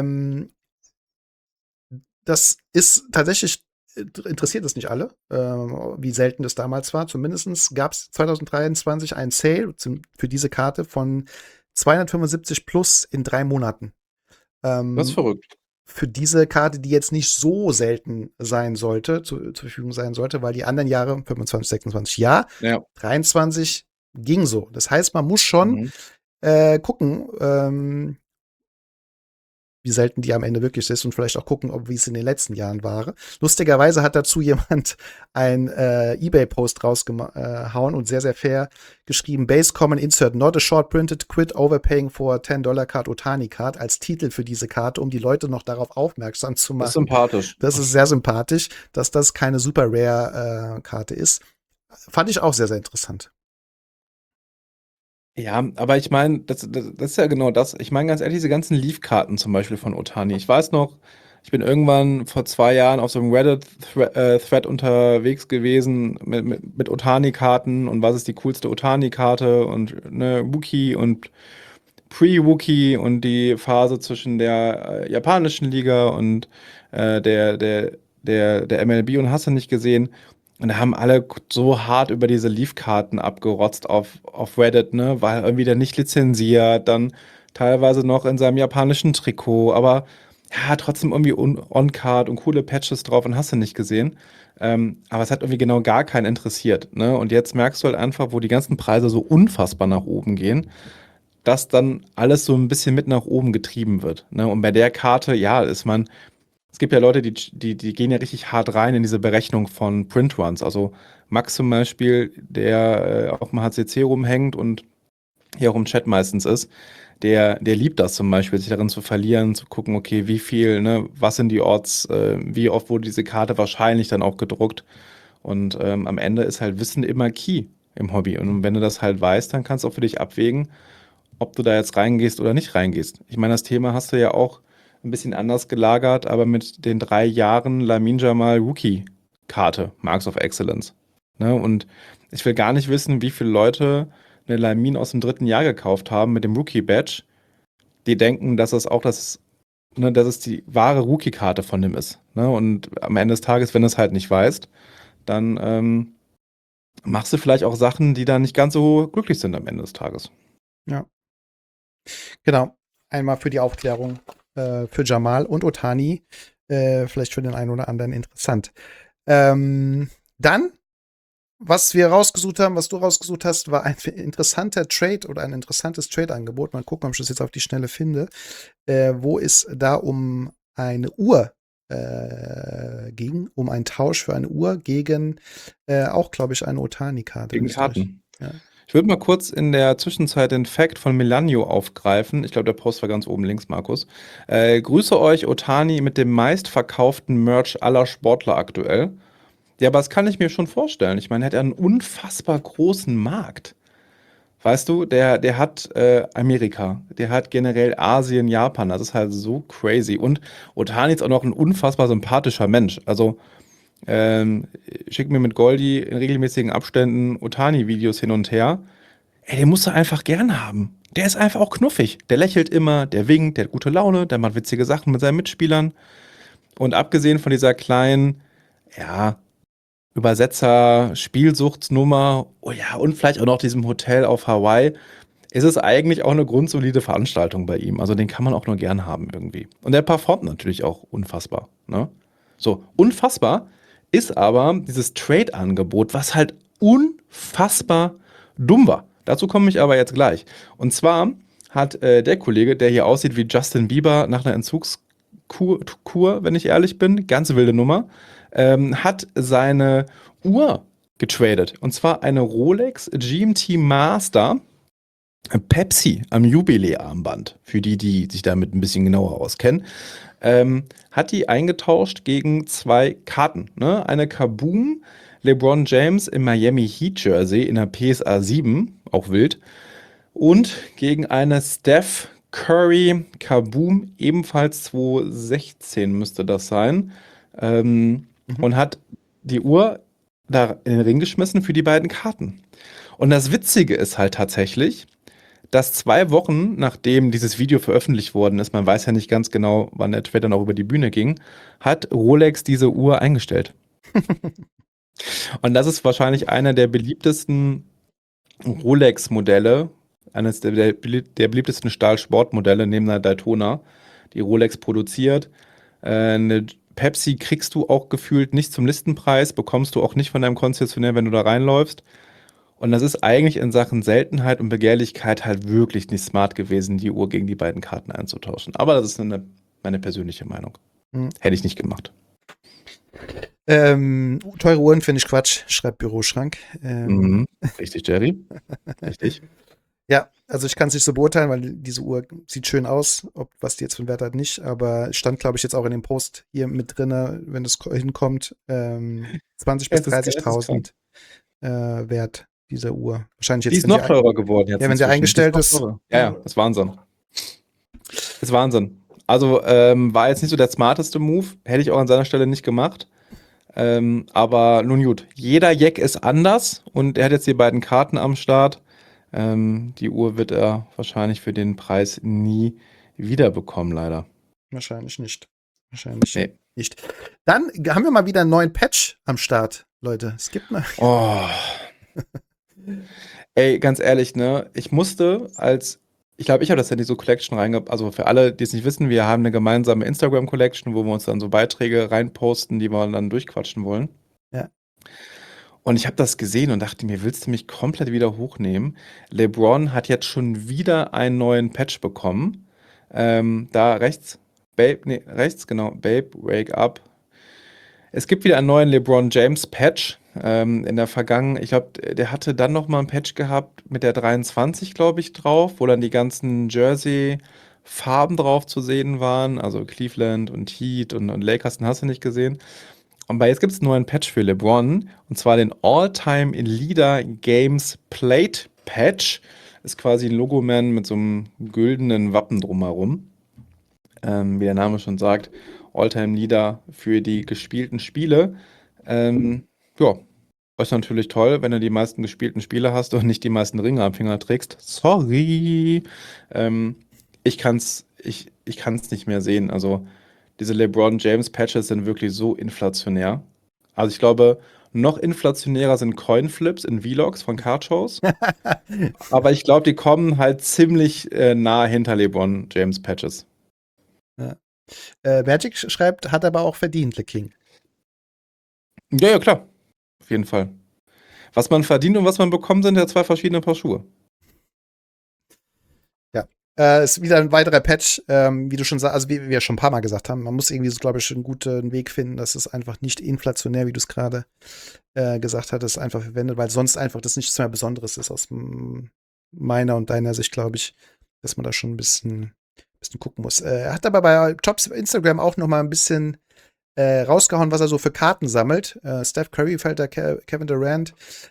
das ist tatsächlich, interessiert es nicht alle, wie selten das damals war. Zumindest gab es 2023 einen Sale für diese Karte von 275 plus in 3 Monaten. Das ist verrückt. Für diese Karte, die jetzt nicht so selten sein sollte, zur Verfügung sein sollte, weil die anderen Jahre, 25, 26, ja, 23 ging so. Das heißt, man muss schon gucken, wie selten die am Ende wirklich ist und vielleicht auch gucken, wie es in den letzten Jahren war. Lustigerweise hat dazu jemand ein eBay-Post rausgehauen und sehr, sehr fair geschrieben: Base Common Insert not a short printed, quit overpaying for $10 Card Otani Card als Titel für diese Karte, um die Leute noch darauf aufmerksam zu machen. Das ist sympathisch. Das ist sehr sympathisch, dass das keine super rare Karte ist. Fand ich auch sehr, sehr interessant. Ja, aber ich meine, das ist ja genau das. Ich meine ganz ehrlich, diese ganzen Leaf-Karten zum Beispiel von Otani. Ich weiß noch, ich bin irgendwann vor 2 Jahren auf so einem Reddit-Thread unterwegs gewesen mit Otani-Karten und was ist die coolste Otani-Karte und ne, Wookie und Pre-Wookie und die Phase zwischen der japanischen Liga und der MLB und hast du nicht gesehen. Und da haben alle so hart über diese Leaf-Karten abgerotzt auf Reddit, ne? Weil irgendwie der nicht lizenziert, dann teilweise noch in seinem japanischen Trikot, aber ja, trotzdem irgendwie On-Card und coole Patches drauf und hast du nicht gesehen. Aber es hat irgendwie genau gar keinen interessiert, ne? Und jetzt merkst du halt einfach, wo die ganzen Preise so unfassbar nach oben gehen, dass dann alles so ein bisschen mit nach oben getrieben wird, ne? Und bei der Karte, ja, es gibt ja Leute, die gehen ja richtig hart rein in diese Berechnung von Printruns. Also Max zum Beispiel, der auch im HCC rumhängt und hier auch im Chat meistens ist, der liebt das zum Beispiel, sich darin zu verlieren, zu gucken, okay, wie viel, ne, was sind die Odds, wie oft wurde diese Karte wahrscheinlich dann auch gedruckt. Und am Ende ist halt Wissen immer key im Hobby. Und wenn du das halt weißt, dann kannst du auch für dich abwägen, ob du da jetzt reingehst oder nicht reingehst. Ich meine, das Thema hast du ja auch ein bisschen anders gelagert, aber mit den 3 Jahren Lamine Jamal Rookie-Karte, Marks of Excellence. Ne? Und ich will gar nicht wissen, wie viele Leute eine Lamine aus dem 3. Jahr gekauft haben mit dem Rookie-Badge, die denken, dass es auch dass es die wahre Rookie-Karte von dem ist. Ne? Und am Ende des Tages, wenn du es halt nicht weißt, dann machst du vielleicht auch Sachen, die dann nicht ganz so glücklich sind am Ende des Tages. Ja. Genau. Einmal für die Aufklärung für Jamal und Otani. Vielleicht für den einen oder anderen interessant. Dann, was wir rausgesucht haben, was du rausgesucht hast, war ein interessanter Trade oder ein interessantes Trade-Angebot. Mal gucken, ob ich das jetzt auf die Schnelle finde. Wo es da um eine Uhr ging, um einen Tausch für eine Uhr gegen auch, glaube ich, eine Otani-Karte. Gegen Karten. Ja. Ich würde mal kurz in der Zwischenzeit den Fact von Melanio aufgreifen. Ich glaube, der Post war ganz oben links, Markus. Grüße euch, Otani, mit dem meistverkauften Merch aller Sportler aktuell. Ja, aber das kann ich mir schon vorstellen. Ich meine, er hat ja einen unfassbar großen Markt. Weißt du, der hat Amerika, der hat generell Asien, Japan. Das ist halt so crazy. Und Otani ist auch noch ein unfassbar sympathischer Mensch. Also, schick mir mit Goldi in regelmäßigen Abständen Otani-Videos hin und her. Ey, den musst du einfach gern haben. Der ist einfach auch knuffig. Der lächelt immer, der winkt, der hat gute Laune, der macht witzige Sachen mit seinen Mitspielern. Und abgesehen von dieser kleinen, ja, Übersetzer-Spielsuchtsnummer, oh ja, und vielleicht auch noch diesem Hotel auf Hawaii, ist es eigentlich auch eine grundsolide Veranstaltung bei ihm. Also den kann man auch nur gern haben irgendwie. Und der performt natürlich auch unfassbar, ne? So, unfassbar ist aber dieses Trade-Angebot, was halt unfassbar dumm war. Dazu komme ich aber jetzt gleich. Und zwar hat der Kollege, der hier aussieht wie Justin Bieber nach einer Entzugskur, wenn ich ehrlich bin, ganz wilde Nummer, hat seine Uhr getradet. Und zwar eine Rolex GMT Master Pepsi am Jubiläarmband. Für die sich damit ein bisschen genauer auskennen. Hat die eingetauscht gegen 2 Karten. Ne? Eine Kaboom LeBron James im Miami Heat Jersey in der PSA 7, auch wild. Und gegen eine Steph Curry Kaboom, ebenfalls 2016 müsste das sein. Und hat die Uhr da in den Ring geschmissen für die beiden Karten. Und das Witzige ist halt tatsächlich, dass 2 Wochen, nachdem dieses Video veröffentlicht worden ist, man weiß ja nicht ganz genau, wann der Trade dann auch über die Bühne ging, hat Rolex diese Uhr eingestellt. Und das ist wahrscheinlich einer der beliebtesten Rolex-Modelle Eines der beliebtesten Stahlsportmodelle neben der Daytona, die Rolex produziert. Eine Pepsi kriegst du auch gefühlt nicht zum Listenpreis, bekommst du auch nicht von deinem Konzessionär, wenn du da reinläufst. Und das ist eigentlich in Sachen Seltenheit und Begehrlichkeit halt wirklich nicht smart gewesen, die Uhr gegen die beiden Karten einzutauschen. Aber das ist meine persönliche Meinung. Hätte ich nicht gemacht. Teure Uhren finde ich Quatsch, schreibt Büroschrank. Richtig, Jerry. Richtig. Ja, also ich kann es nicht so beurteilen, weil diese Uhr sieht schön aus, was die jetzt für einen Wert hat, nicht. Aber stand, glaube ich, jetzt auch in dem Post hier mit drin, wenn es hinkommt, 20.000 bis 30.000 Wert dieser Uhr. Wahrscheinlich jetzt. Die ist noch teurer geworden jetzt. Ja, wenn sie eingestellt ist. Ja, das ist Wahnsinn. Das ist Wahnsinn. Also war jetzt nicht so der smarteste Move, hätte ich auch an seiner Stelle nicht gemacht. Aber nun gut, jeder Jack ist anders und er hat jetzt die beiden Karten am Start. Die Uhr wird er wahrscheinlich für den Preis nie wiederbekommen, leider. Wahrscheinlich nicht. Nicht. Dann haben wir mal wieder einen neuen Patch am Start, Leute. Es gibt mal. Oh. Ey, ganz ehrlich, ne? Ich glaube, ich habe das in diese Collection reingebracht. Also für alle, die es nicht wissen, wir haben eine gemeinsame Instagram-Collection, wo wir uns dann so Beiträge reinposten, die wir dann durchquatschen wollen. Ja. Und ich habe das gesehen und dachte mir, willst du mich komplett wieder hochnehmen? LeBron hat jetzt schon wieder einen neuen Patch bekommen. Da rechts, Babe, Wake Up. Es gibt wieder einen neuen LeBron James Patch. In der Vergangenheit, ich glaube, der hatte dann noch mal ein Patch gehabt mit der 23, glaube ich, drauf, wo dann die ganzen Jersey-Farben drauf zu sehen waren, also Cleveland und Heat und Lakers, den hast du nicht gesehen. Aber jetzt gibt es einen neuen Patch für LeBron, und zwar den All-Time Leader Games Plate Patch. Ist quasi ein Logoman mit so einem güldenen Wappen drumherum. Wie der Name schon sagt, All-Time Leader für die gespielten Spiele. Ja, ist natürlich toll, wenn du die meisten gespielten Spiele hast und nicht die meisten Ringe am Finger trägst. Sorry. Ich kann's nicht mehr sehen. Also diese LeBron James Patches sind wirklich so inflationär. Also ich glaube, noch inflationärer sind Coinflips in Vlogs von Cardshows. Aber ich glaube, die kommen halt ziemlich nah hinter LeBron James Patches. Ja. Magic schreibt, hat aber auch verdient, Le King. Ja, klar. Auf jeden Fall. Was man verdient und was man bekommt, sind ja zwei verschiedene Paar Schuhe. Ja. Ist wieder ein weiterer Patch, wie du schon sagst, also wie wir schon ein paar Mal gesagt haben, man muss irgendwie so, glaube ich, einen guten Weg finden, dass es einfach nicht inflationär, wie du es gerade gesagt hattest, einfach verwendet, weil sonst einfach das nichts mehr Besonderes ist aus meiner und deiner Sicht, glaube ich, dass man da schon ein bisschen gucken muss. Er hat aber bei Tops Instagram auch noch mal ein bisschen rausgehauen, was er so für Karten sammelt. Steph Curry fällt da, Kevin Durant.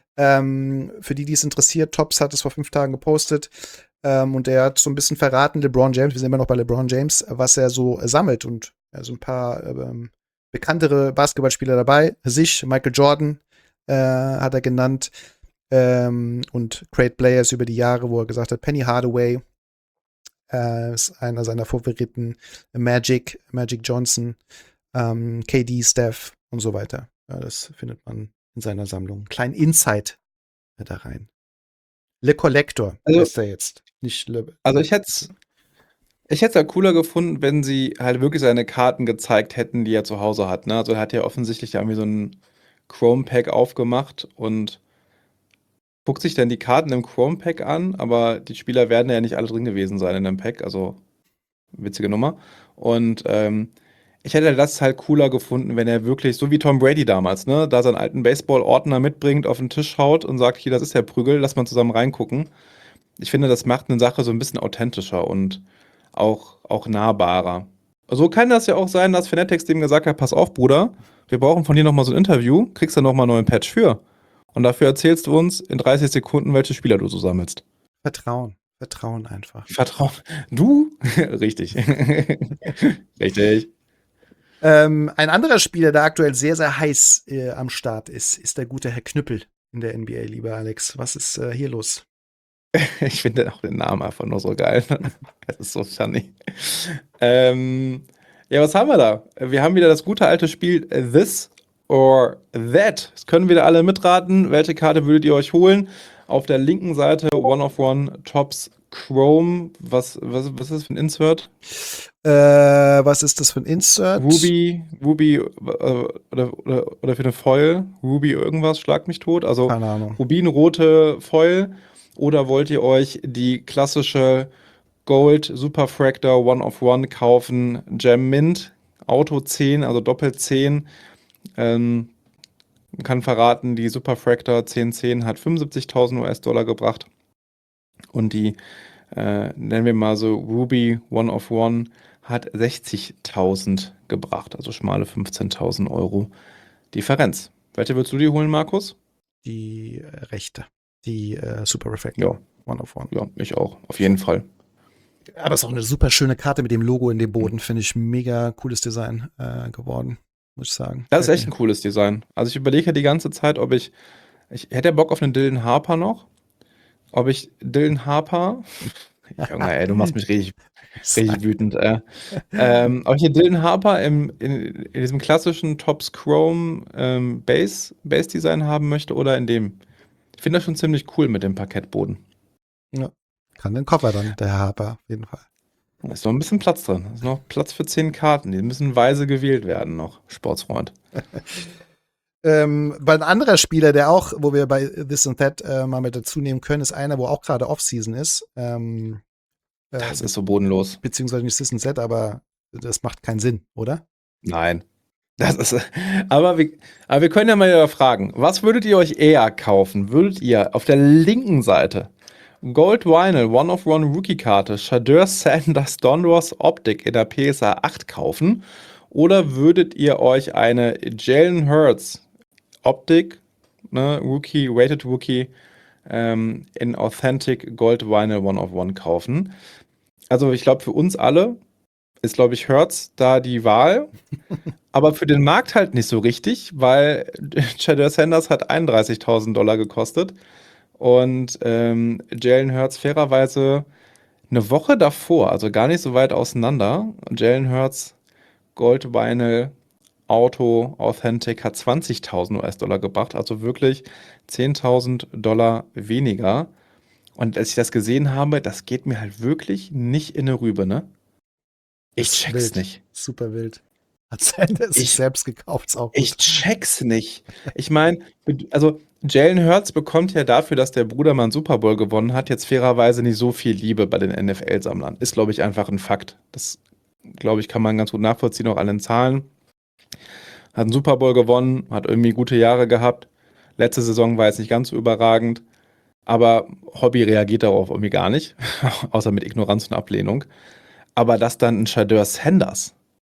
Für die es interessiert, Tops hat es vor 5 Tagen gepostet. Und er hat so ein bisschen verraten, LeBron James, wir sind immer noch bei LeBron James, was er so sammelt. Und so ein paar bekanntere Basketballspieler dabei. Michael Jordan hat er genannt. Und Great Players über die Jahre, wo er gesagt hat, Penny Hardaway ist einer seiner Favoriten. Magic Johnson. KD, Steph und so weiter. Ja, das findet man in seiner Sammlung. Kleinen Insight da rein. Le Collector ist er jetzt. Nicht also ich hätte es ja cooler gefunden, wenn sie halt wirklich seine Karten gezeigt hätten, die er zu Hause hat. Ne? Also er hat ja offensichtlich irgendwie so ein Chrome-Pack aufgemacht und guckt sich dann die Karten im Chrome-Pack an, aber die Spieler werden ja nicht alle drin gewesen sein in dem Pack. Also witzige Nummer. Und ich hätte das halt cooler gefunden, wenn er wirklich, so wie Tom Brady damals, ne, da seinen alten Baseball-Ordner mitbringt, auf den Tisch haut und sagt, hier, das ist der Prügel, lass mal zusammen reingucken. Ich finde, das macht eine Sache so ein bisschen authentischer und auch nahbarer. So kann das ja auch sein, dass Fanatics dem gesagt hat, pass auf, Bruder, wir brauchen von dir nochmal so ein Interview, kriegst du nochmal einen neuen Patch für. Und dafür erzählst du uns in 30 Sekunden, welche Spieler du so sammelst. Vertrauen einfach. Vertrauen. Du? Richtig. Richtig. Ein anderer Spieler, der aktuell sehr, sehr heiß am Start ist der gute Herr Knüppel in der NBA, lieber Alex. Was ist hier los? Ich finde auch den Namen einfach nur so geil. Das ist so funny. Ja, was haben wir da? Wir haben wieder das gute alte Spiel This or That. Das können wieder alle mitraten. Welche Karte würdet ihr euch holen? Auf der linken Seite One of One Topps Chrome. Was ist das für ein Insert? Was ist das für ein Insert? Ruby oder für eine Foil? Ruby irgendwas, schlag mich tot. Also Keine Ahnung. rubinrote Foil. Oder wollt ihr euch die klassische Gold Superfractor One of One kaufen? Gem Mint, Auto 10, also Doppel 10. Man kann verraten, die Superfractor 1010 hat 75.000 US-Dollar gebracht. Und die, nennen wir mal so, Ruby One of One hat 60.000 gebracht. Also schmale 15.000 Euro Differenz. Welche würdest du dir holen, Markus? Die rechte. Die Super Refractor. Ja. One of One. Ja, ich auch. Auf jeden Fall. Aber es ist auch eine super schöne Karte mit dem Logo in dem Boden. Finde ich mega cooles Design geworden, muss ich sagen. Das ist echt ein cooles Design. Also ich überlege ja die ganze Zeit, ob ich hätte ja Bock auf einen Dylan Harper noch. Ob ich Dylan Harper, Junge, ey, du machst mich richtig wütend. Ob ich hier Dylan Harper in diesem klassischen Topps Chrome Base-Design haben möchte oder in dem. Ich finde das schon ziemlich cool mit dem Parkettboden. Ja. Kann den Koffer dann, der Herr Harper, auf jeden Fall. Da ist noch ein bisschen Platz drin. Da ist noch Platz für 10 Karten. Die müssen weise gewählt werden noch, Sportsfreund. Weil ein anderer Spieler, der auch, wo wir bei This and That mal mit dazu nehmen können, ist einer, wo auch gerade Off-Season ist. Das ist so bodenlos. Beziehungsweise nicht This and That, aber das macht keinen Sinn, oder? Nein. Das ist, aber wir können ja mal fragen, was würdet ihr euch eher kaufen? Würdet ihr auf der linken Seite Gold Vinyl One of One Rookie Karte Shedeur Sanders Donruss Optik in der PSA 8 kaufen? Oder würdet ihr euch eine Jalen Hurts Optik, ne, Rookie, Rated Rookie in Authentic Gold Vinyl One of One kaufen? Also ich glaube, für uns alle ist, glaube ich, Hurts da die Wahl. Aber für den Markt halt nicht so richtig, weil Shedeur Sanders hat 31.000 Dollar gekostet. Und Jalen Hurts fairerweise eine Woche davor, also gar nicht so weit auseinander. Jalen Hurts Gold Vinyl Auto Authentic hat 20.000 US-Dollar gebracht, also wirklich 10.000 Dollar weniger. Und als ich das gesehen habe, das geht mir halt wirklich nicht in eine Rübe, ne? Ich Ist check's wild. nicht. Super wild. Hat Sanders sich selbst gekauft, ist auch gut. Ich check's nicht. Ich meine, also Jalen Hurts bekommt ja dafür, dass der Bruder mal einen Super Bowl gewonnen hat, jetzt fairerweise nicht so viel Liebe bei den NFL-Sammlern. Ist, glaube ich, einfach ein Fakt. Das, glaube ich, kann man ganz gut nachvollziehen, auch an den Zahlen. Hat einen Super Bowl gewonnen, hat irgendwie gute Jahre gehabt. Letzte Saison war jetzt nicht ganz so überragend, aber Hobby reagiert darauf irgendwie gar nicht, außer mit Ignoranz und Ablehnung. Aber dass dann ein Shedeur Sanders,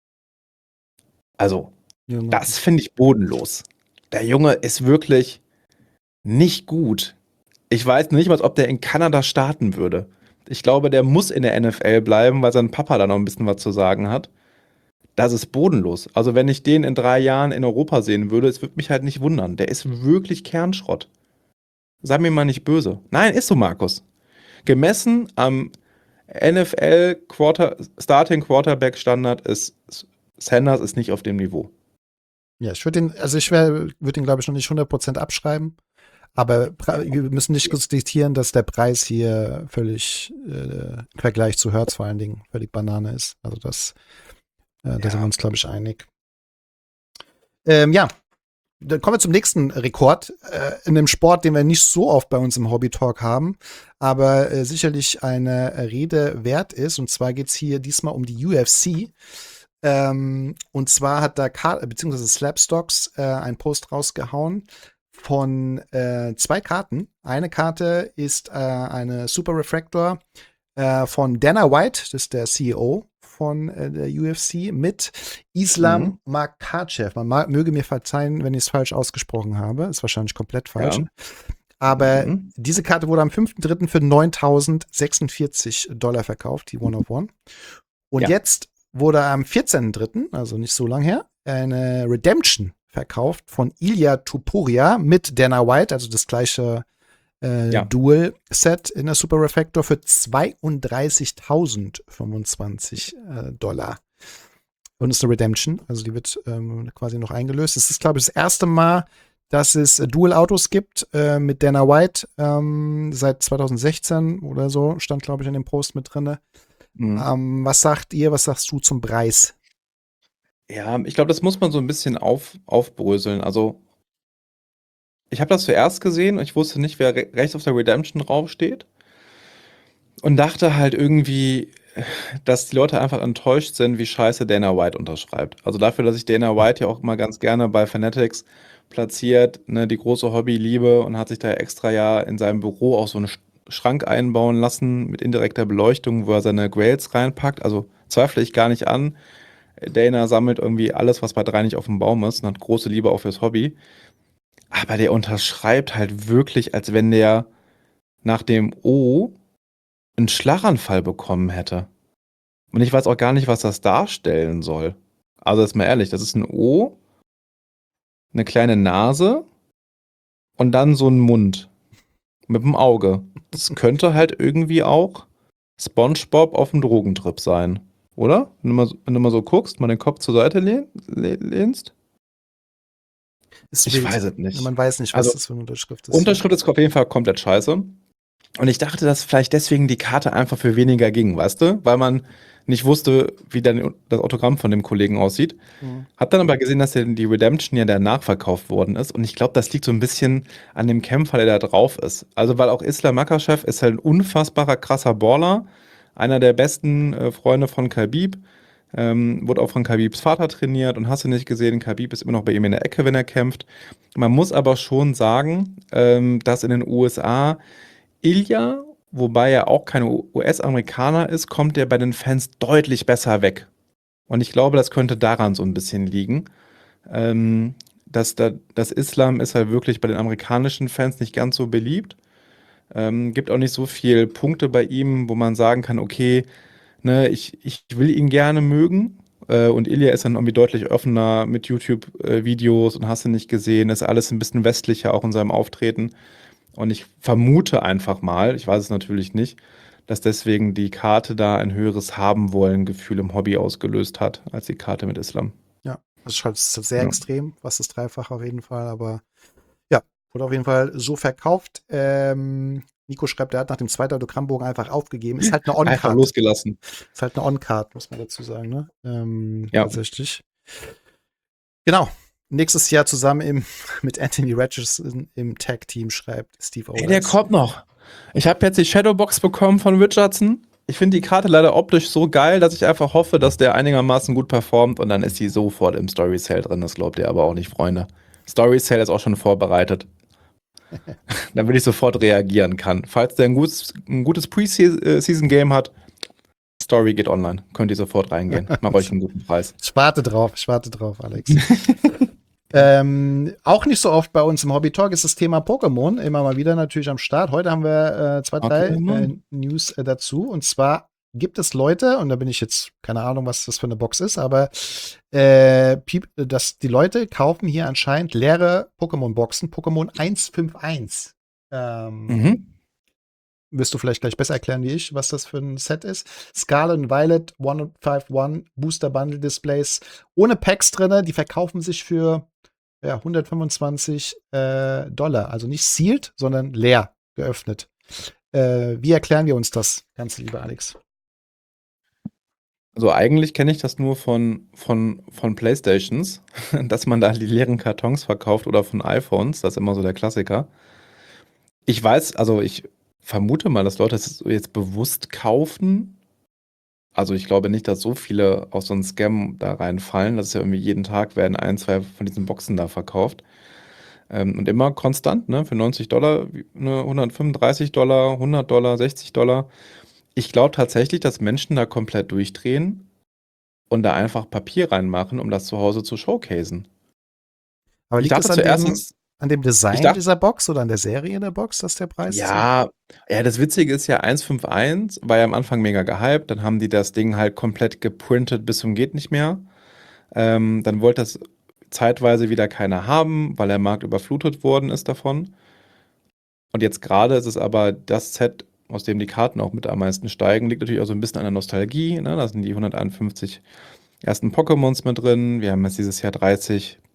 also Junge. das finde ich bodenlos. Der Junge ist wirklich nicht gut. Ich weiß nicht mal, ob der in Kanada starten würde. Ich glaube, der muss in der NFL bleiben, weil sein Papa da noch ein bisschen was zu sagen hat. Das ist bodenlos. Also wenn ich den in 3 Jahren in Europa sehen würde, es würde mich halt nicht wundern. Der ist wirklich Kernschrott. Sei mir mal nicht böse. Nein, ist so, Markus. Gemessen am NFL Starting Quarterback Standard ist Sanders ist nicht auf dem Niveau. Ja, ich würde würde ihn, glaube ich, noch nicht 100% abschreiben. Aber wir müssen nicht diskutieren, dass der Preis hier völlig im Vergleich zu Hurts vor allen Dingen völlig Banane ist. Also da sind wir uns, glaube ich, einig. Ja, dann kommen wir zum nächsten Rekord in einem Sport, den wir nicht so oft bei uns im Hobby-Talk haben, aber sicherlich eine Rede wert ist. Und zwar geht es hier diesmal um die UFC. Und zwar hat da beziehungsweise Slapstocks einen Post rausgehauen von 2 Karten. Eine Karte ist eine Super Refractor von Dana White, das ist der CEO von der UFC, mit Islam Makhachev. Man möge mir verzeihen, wenn ich es falsch ausgesprochen habe. Ist wahrscheinlich komplett falsch. Ja. Aber diese Karte wurde am 5.3. für 9.046 Dollar verkauft, die One of One. Und jetzt wurde am 14.3., also nicht so lang her, eine Redemption verkauft von Ilya Tupuria mit Dana White, also das gleiche Dual-Set in der Super Refractor für 32.025 Dollar. Und ist eine Redemption, also die wird quasi noch eingelöst. Es ist, glaube ich, das erste Mal, dass es Dual-Autos gibt mit Dana White seit 2016 oder so, stand, glaube ich, in dem Post mit drin. Was sagt ihr, was sagst du zum Preis? Ja, ich glaube, das muss man so ein bisschen aufbröseln. Also, ich habe das zuerst gesehen und ich wusste nicht, wer rechts auf der Redemption draufsteht. Und dachte halt irgendwie, dass die Leute einfach enttäuscht sind, wie scheiße Dana White unterschreibt. Also dafür, dass ich Dana White ja auch immer ganz gerne bei Fanatics platziert, ne, die große Hobbyliebe und hat sich da extra ja in seinem Büro auch so einen Schrank einbauen lassen mit indirekter Beleuchtung, wo er seine Grails reinpackt. Also zweifle ich gar nicht an. Dana sammelt irgendwie alles, was bei 3 nicht auf dem Baum ist und hat große Liebe auch fürs Hobby. Aber der unterschreibt halt wirklich, als wenn der nach dem O einen Schlaganfall bekommen hätte. Und ich weiß auch gar nicht, was das darstellen soll. Also jetzt mal ehrlich, das ist ein O, eine kleine Nase und dann so ein Mund mit dem Auge. Das könnte halt irgendwie auch SpongeBob auf dem Drogentrip sein, oder? Wenn du mal so guckst, mal den Kopf zur Seite lehnst. Ist Ich wild. weiß es nicht. Man weiß nicht, was Also, das für eine Unterschrift ist. Unterschrift ist auf jeden Fall komplett scheiße. Und ich dachte, dass vielleicht deswegen die Karte einfach für weniger ging, weißt du? Weil man nicht wusste, wie dann das Autogramm von dem Kollegen aussieht. Hab dann aber gesehen, dass die Redemption ja danach verkauft worden ist. Und ich glaube, das liegt so ein bisschen an dem Kämpfer, der da drauf ist. Also, weil auch Islam Makhachev ist halt ein unfassbarer krasser Baller. Einer der besten Freunde von Khabib. Wurde auch von Khabibs Vater trainiert und hast du nicht gesehen, Khabib ist immer noch bei ihm in der Ecke, wenn er kämpft. Man muss aber schon sagen, dass in den USA Ilja, wobei er auch kein US-Amerikaner ist, kommt er bei den Fans deutlich besser weg. Und ich glaube, das könnte daran so ein bisschen liegen. Das Islam ist halt wirklich bei den amerikanischen Fans nicht ganz so beliebt. Gibt auch nicht so viel Punkte bei ihm, wo man sagen kann, okay, ne, ich will ihn gerne mögen. Und Ilya ist dann irgendwie deutlich offener mit YouTube-Videos und hast du nicht gesehen, ist alles ein bisschen westlicher auch in seinem Auftreten. Und ich vermute einfach mal, ich weiß es natürlich nicht, dass deswegen die Karte da ein höheres Haben-Wollen-Gefühl im Hobby ausgelöst hat, als die Karte mit Islam. Ja, das ist halt sehr Ja. extrem, was das Dreifache auf jeden Fall, aber ja, wurde auf jeden Fall so verkauft. Nico schreibt, er hat nach dem zweiten Autogrammbogen einfach aufgegeben. Ist halt eine Einfach On-Card. losgelassen. Ist halt eine On-Card, muss man dazu sagen, ne? Ja. Tatsächlich. Genau. Nächstes Jahr zusammen mit Anthony Richardson im Tag-Team, schreibt Steve Owens. Ey, der kommt noch. Ich habe jetzt die Shadowbox bekommen von Richardson. Ich finde die Karte leider optisch so geil, dass ich einfach hoffe, dass der einigermaßen gut performt und dann ist die sofort im Story Sale drin. Das glaubt ihr aber auch nicht, Freunde. Story Sale ist auch schon vorbereitet. Damit ich sofort reagieren kann. Falls der ein gutes Pre-Season-Game hat, Story geht online. Könnt ihr sofort reingehen. Mach euch einen guten Preis. Ich warte drauf, Alex. Auch nicht so oft bei uns im Hobby Talk ist das Thema Pokémon immer mal wieder natürlich am Start. Heute haben wir 2, 3 News dazu. Und zwar gibt es Leute, und da bin ich jetzt, keine Ahnung, was das für eine Box ist, aber die Leute kaufen hier anscheinend leere Pokémon-Boxen, Pokémon 151. Wirst du vielleicht gleich besser erklären wie ich, was das für ein Set ist. Scarlet und Violet 151 Booster Bundle Displays ohne Packs drin, die verkaufen sich für $125. Also nicht sealed, sondern leer geöffnet. Wie erklären wir uns das Ganze, lieber Alex? Also eigentlich kenne ich das nur von Playstations, dass man da die leeren Kartons verkauft oder von iPhones. Das ist immer so der Klassiker. Ich weiß, also ich vermute mal, dass Leute das jetzt bewusst kaufen. Also ich glaube nicht, dass so viele aus so einem Scam da reinfallen. Das ist ja irgendwie jeden Tag werden 1, 2 von diesen Boxen da verkauft. Und immer konstant, ne? Für $90, ne, $135, $100, $60. Ich glaube tatsächlich, dass Menschen da komplett durchdrehen und da einfach Papier reinmachen, um das zu Hause zu showcasen. Aber Ich liegt das dachte zuerst, an dem Design Ich dachte- dieser Box oder an der Serie der Box, dass der Preis ja, das Witzige ist ja 151, war ja am Anfang mega gehypt, dann haben die das Ding halt komplett geprintet bis zum geht nicht mehr. Dann wollte das zeitweise wieder keiner haben, weil der Markt überflutet worden ist davon. Und jetzt gerade ist es aber das Set, aus dem die Karten auch mit am meisten steigen, liegt natürlich auch so ein bisschen an der Nostalgie. Ne? Da sind die 151 ersten Pokémons mit drin. Wir haben jetzt dieses Jahr 30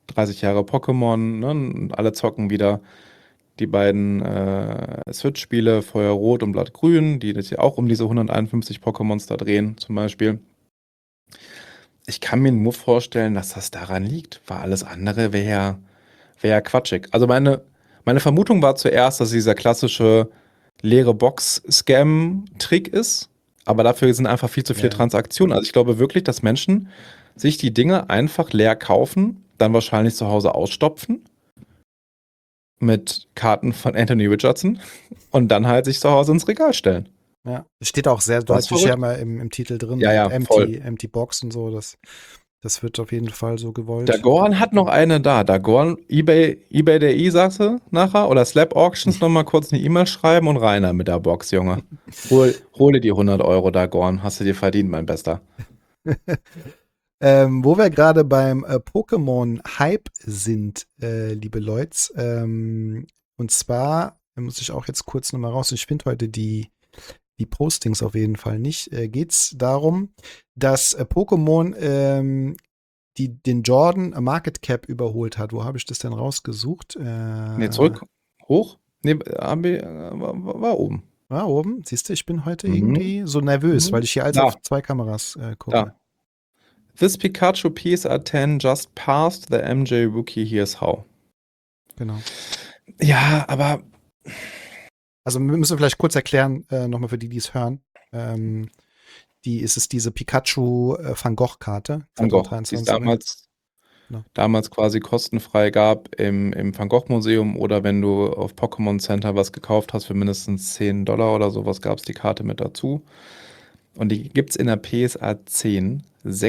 30 Jahre Pokémon, ne? Und alle zocken wieder die beiden Switch-Spiele, Feuerrot und Blattgrün, die das ja auch um diese 151 Pokémons da drehen, zum Beispiel. Ich kann mir nur vorstellen, dass das daran liegt, weil alles andere wäre ja quatschig. Also meine Vermutung war zuerst, dass dieser klassische leere Box-Scam-Trick ist, aber dafür sind einfach viel zu viele Ja. Transaktionen. Also ich glaube wirklich, dass Menschen sich die Dinge einfach leer kaufen, dann wahrscheinlich zu Hause ausstopfen mit Karten von Anthony Richardson und dann halt sich zu Hause ins Regal stellen. Ja. Das steht auch sehr Das ist deutlich ja verrückt. mal im Titel drin. Ja, mit ja, voll. Empty Box und so. Das wird auf jeden Fall so gewollt. Dagoren hat noch eine da. Dagoren, eBay.de, sagst du nachher? Oder Slap Auctions nochmal kurz eine E-Mail schreiben und rein da mit der Box, Junge. Hole die 100 Euro, Dagoren. Hast du dir verdient, mein Bester. Wo wir gerade beim Pokémon-Hype sind, liebe Leute, und zwar muss ich auch jetzt kurz nochmal raus, ich finde heute die Postings auf jeden Fall nicht, geht es darum, dass Pokémon den Jordan Market Cap überholt hat. Wo habe ich das denn rausgesucht? Nee, zurück. Hoch? Nee, war oben. War oben. Siehst du, ich bin heute Mhm. irgendwie so nervös, Mhm. weil ich hier alles Da. auf 2 Kameras gucke. Da. This Pikachu PSA 10 just passed the MJ Rookie, here's how. Genau. Ja, aber Also wir müssen vielleicht kurz erklären, nochmal für die es hören. Es ist diese Pikachu Van Gogh-Karte. Van Gogh, die es Genau. damals quasi kostenfrei gab im Van Gogh Museum oder wenn du auf Pokémon Center was gekauft hast für mindestens $10 oder sowas, gab es die Karte mit dazu. Und die gibt es in der PSA 10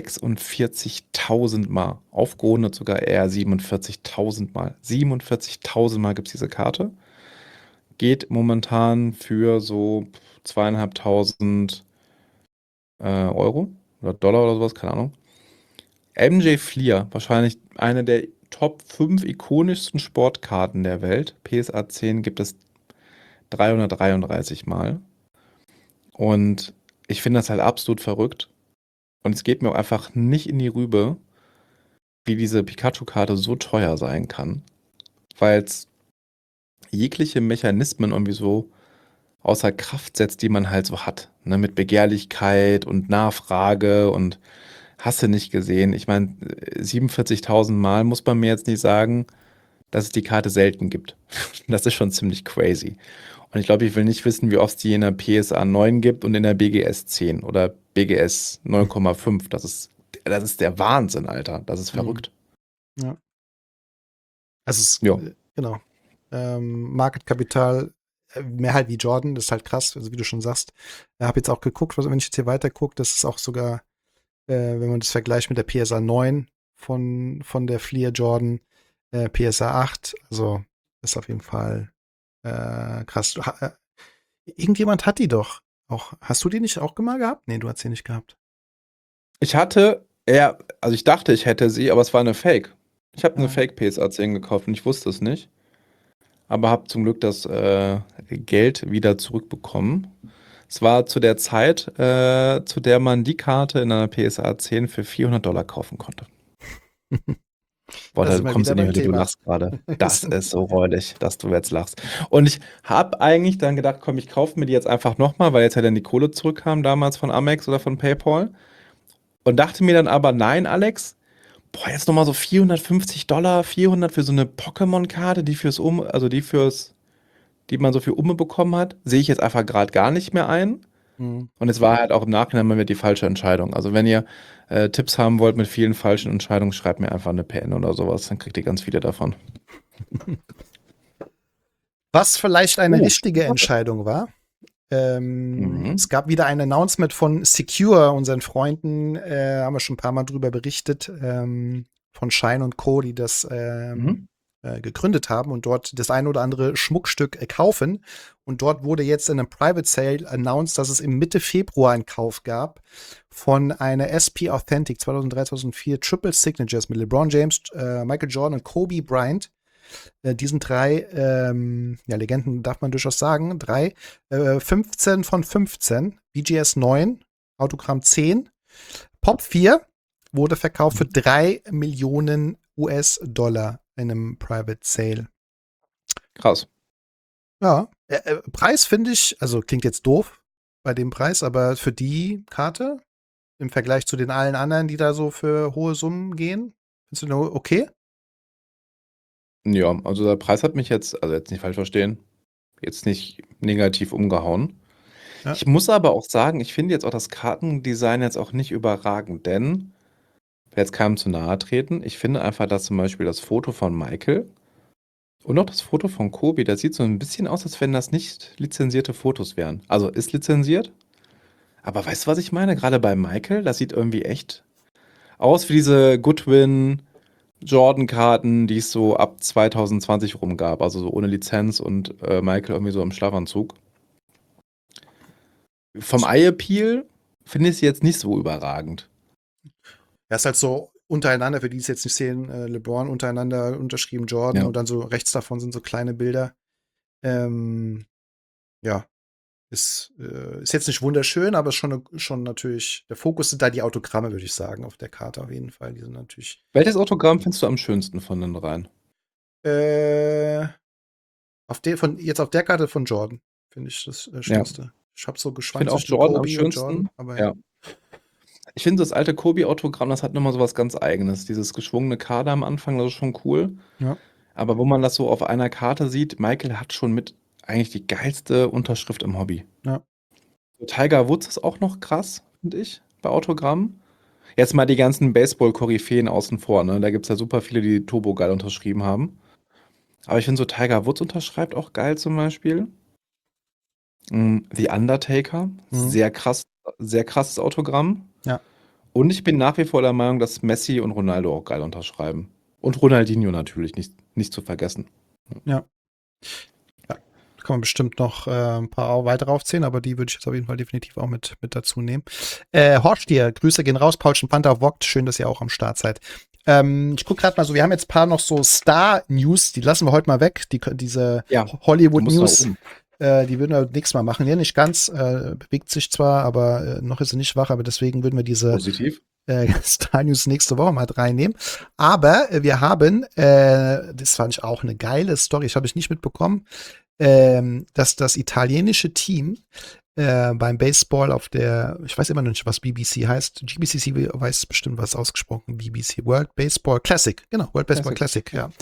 46.000 Mal. Aufgerundet sogar eher 47.000 Mal. 47.000 Mal gibt es diese Karte. Geht momentan für so 2.500 Euro oder Dollar oder sowas, keine Ahnung. MJ Fleer, wahrscheinlich eine der Top 5 ikonischsten Sportkarten der Welt. PSA 10 gibt es 333 Mal. Und ich finde das halt absolut verrückt. Und es geht mir auch einfach nicht in die Rübe, wie diese Pikachu-Karte so teuer sein kann. Weil es jegliche Mechanismen irgendwie so außer Kraft setzt, die man halt so hat. Ne? Mit Begehrlichkeit und Nachfrage und hast du nicht gesehen. Ich meine, 47.000 Mal muss man mir jetzt nicht sagen, dass es die Karte selten gibt. Das ist schon ziemlich crazy. Und ich glaube, ich will nicht wissen, wie oft es die in der PSA 9 gibt und in der BGS 10 oder BGS 9,5. Das ist der Wahnsinn, Alter. Das ist verrückt. Ja. Also Ja. Genau. Market-Kapital mehr halt wie Jordan, das ist halt krass, also wie du schon sagst. Ich habe jetzt auch geguckt, wenn ich jetzt hier weiter gucke, das ist auch sogar, wenn man das vergleicht mit der PSA 9 von der Fleer Jordan, PSA 8, also ist auf jeden Fall krass. Irgendjemand hat die doch auch. Hast du die nicht auch mal gehabt? Nee, du hast sie nicht gehabt. Ich dachte, ich hätte sie, aber es war eine Fake. Ich habe eine Fake PSA 10 gekauft und ich wusste es nicht. Aber habe zum Glück das Geld wieder zurückbekommen. Es war zu der Zeit, zu der man die Karte in einer PSA 10 für $400 kaufen konnte. Boah, Da da sind wir kommst du wieder nicht beim mehr, du Thema. lachst gerade. Das ist so räudig, dass du jetzt lachst. Und ich habe eigentlich dann gedacht, komm, ich kaufe mir die jetzt einfach nochmal, weil jetzt ja dann die Kohle zurückkam, damals von Amex oder von PayPal. Und dachte mir dann aber, nein, Alex, boah, jetzt nochmal so $450, 400 für so eine Pokémon-Karte, die man so für Umme bekommen hat, sehe ich jetzt einfach gerade gar nicht mehr ein. Und es war halt auch im Nachhinein mal wieder die falsche Entscheidung. Also wenn ihr Tipps haben wollt mit vielen falschen Entscheidungen, schreibt mir einfach eine PN oder sowas, dann kriegt ihr ganz viele davon. Was vielleicht eine Oh, richtige schade. Entscheidung war. Es gab wieder ein Announcement von Secure, unseren Freunden, haben wir schon ein paar Mal drüber berichtet, von Shine und Co., die das gegründet haben und dort das ein oder andere Schmuckstück kaufen. Und dort wurde jetzt in einem Private Sale announced, dass es im Mitte Februar einen Kauf gab von einer SP Authentic 2003, 2004 Triple Signatures mit LeBron James, Michael Jordan und Kobe Bryant. Diesen 3 Legenden darf man durchaus sagen, 15 von 15, BGS 9, Autogramm 10, Pop 4 wurde verkauft für $3 Millionen. US-Dollar in einem Private Sale. Krass. Ja, Preis finde ich, also klingt jetzt doof bei dem Preis, aber für die Karte im Vergleich zu den allen anderen, die da so für hohe Summen gehen, findest du nur okay? Ja, also der Preis hat mich jetzt, also jetzt nicht falsch verstehen, jetzt nicht negativ umgehauen. Ja. Ich muss aber auch sagen, ich finde jetzt auch das Kartendesign jetzt auch nicht überragend, denn, ich will jetzt keinem zu nahe treten, ich finde einfach, dass zum Beispiel das Foto von Michael und auch das Foto von Kobi, das sieht so ein bisschen aus, als wenn das nicht lizenzierte Fotos wären. Also ist lizenziert, aber weißt du, was ich meine? Gerade bei Michael, das sieht irgendwie echt aus wie diese Goodwin Jordan-Karten, die es so ab 2020 rum gab, also so ohne Lizenz und Michael irgendwie so im Schlafanzug. Vom Eye-Appeal finde ich es jetzt nicht so überragend. Ja, ist halt so untereinander, für die es jetzt nicht sehen, LeBron untereinander unterschrieben Jordan Ja. und dann so rechts davon sind so kleine Bilder. Ja, ist jetzt nicht wunderschön, aber ist schon natürlich, der Fokus sind da die Autogramme, würde ich sagen, auf der Karte auf jeden Fall. Die sind natürlich Welches Autogramm findest du am schönsten von den dreien? jetzt auf der Karte von Jordan, finde ich das Schönste. Ich habe so Ich geschwankt finde auch zwischen Jordan am Kobe und Jordan, schönsten. aber Ja. Ich finde das alte Kobe-Autogramm, das hat nochmal so was ganz Eigenes. Dieses geschwungene Kader am Anfang, das ist schon cool. Ja. Aber wo man das so auf einer Karte sieht, Michael hat schon mit eigentlich die geilste Unterschrift im Hobby. Ja. Tiger Woods ist auch noch krass, finde ich, bei Autogrammen. Jetzt mal die ganzen Baseball-Koryphäen außen vor, ne? Da gibt es ja super viele, die Turbo geil unterschrieben haben. Aber ich finde so Tiger Woods unterschreibt auch geil zum Beispiel. The Undertaker, sehr krasses Autogramm. Ja. Und ich bin nach wie vor der Meinung, dass Messi und Ronaldo auch geil unterschreiben. Und Ronaldinho natürlich, nicht zu vergessen. Ja. Da kann man bestimmt noch ein paar weitere aufzählen, aber die würde ich jetzt auf jeden Fall definitiv auch mit dazu nehmen. Horstier, Grüße gehen raus, Paulchen Panther Vogt, schön, dass ihr auch am Start seid. Ich gucke gerade mal so, wir haben jetzt ein paar noch so Star-News, die lassen wir heute mal weg, diese Hollywood-News. Die würden wir nächstes Mal machen. Ja, nicht ganz, bewegt sich zwar, aber noch ist sie nicht wach, aber deswegen würden wir diese Star News nächste Woche mal reinnehmen. Aber wir haben, das fand ich auch eine geile Story, ich habe es nicht mitbekommen, dass das italienische Team beim Baseball auf der, ich weiß immer noch nicht, was BBC heißt. GBCC weiß bestimmt, was ausgesprochen. BBC, World Baseball Classic. Genau, World Baseball Classic, ja.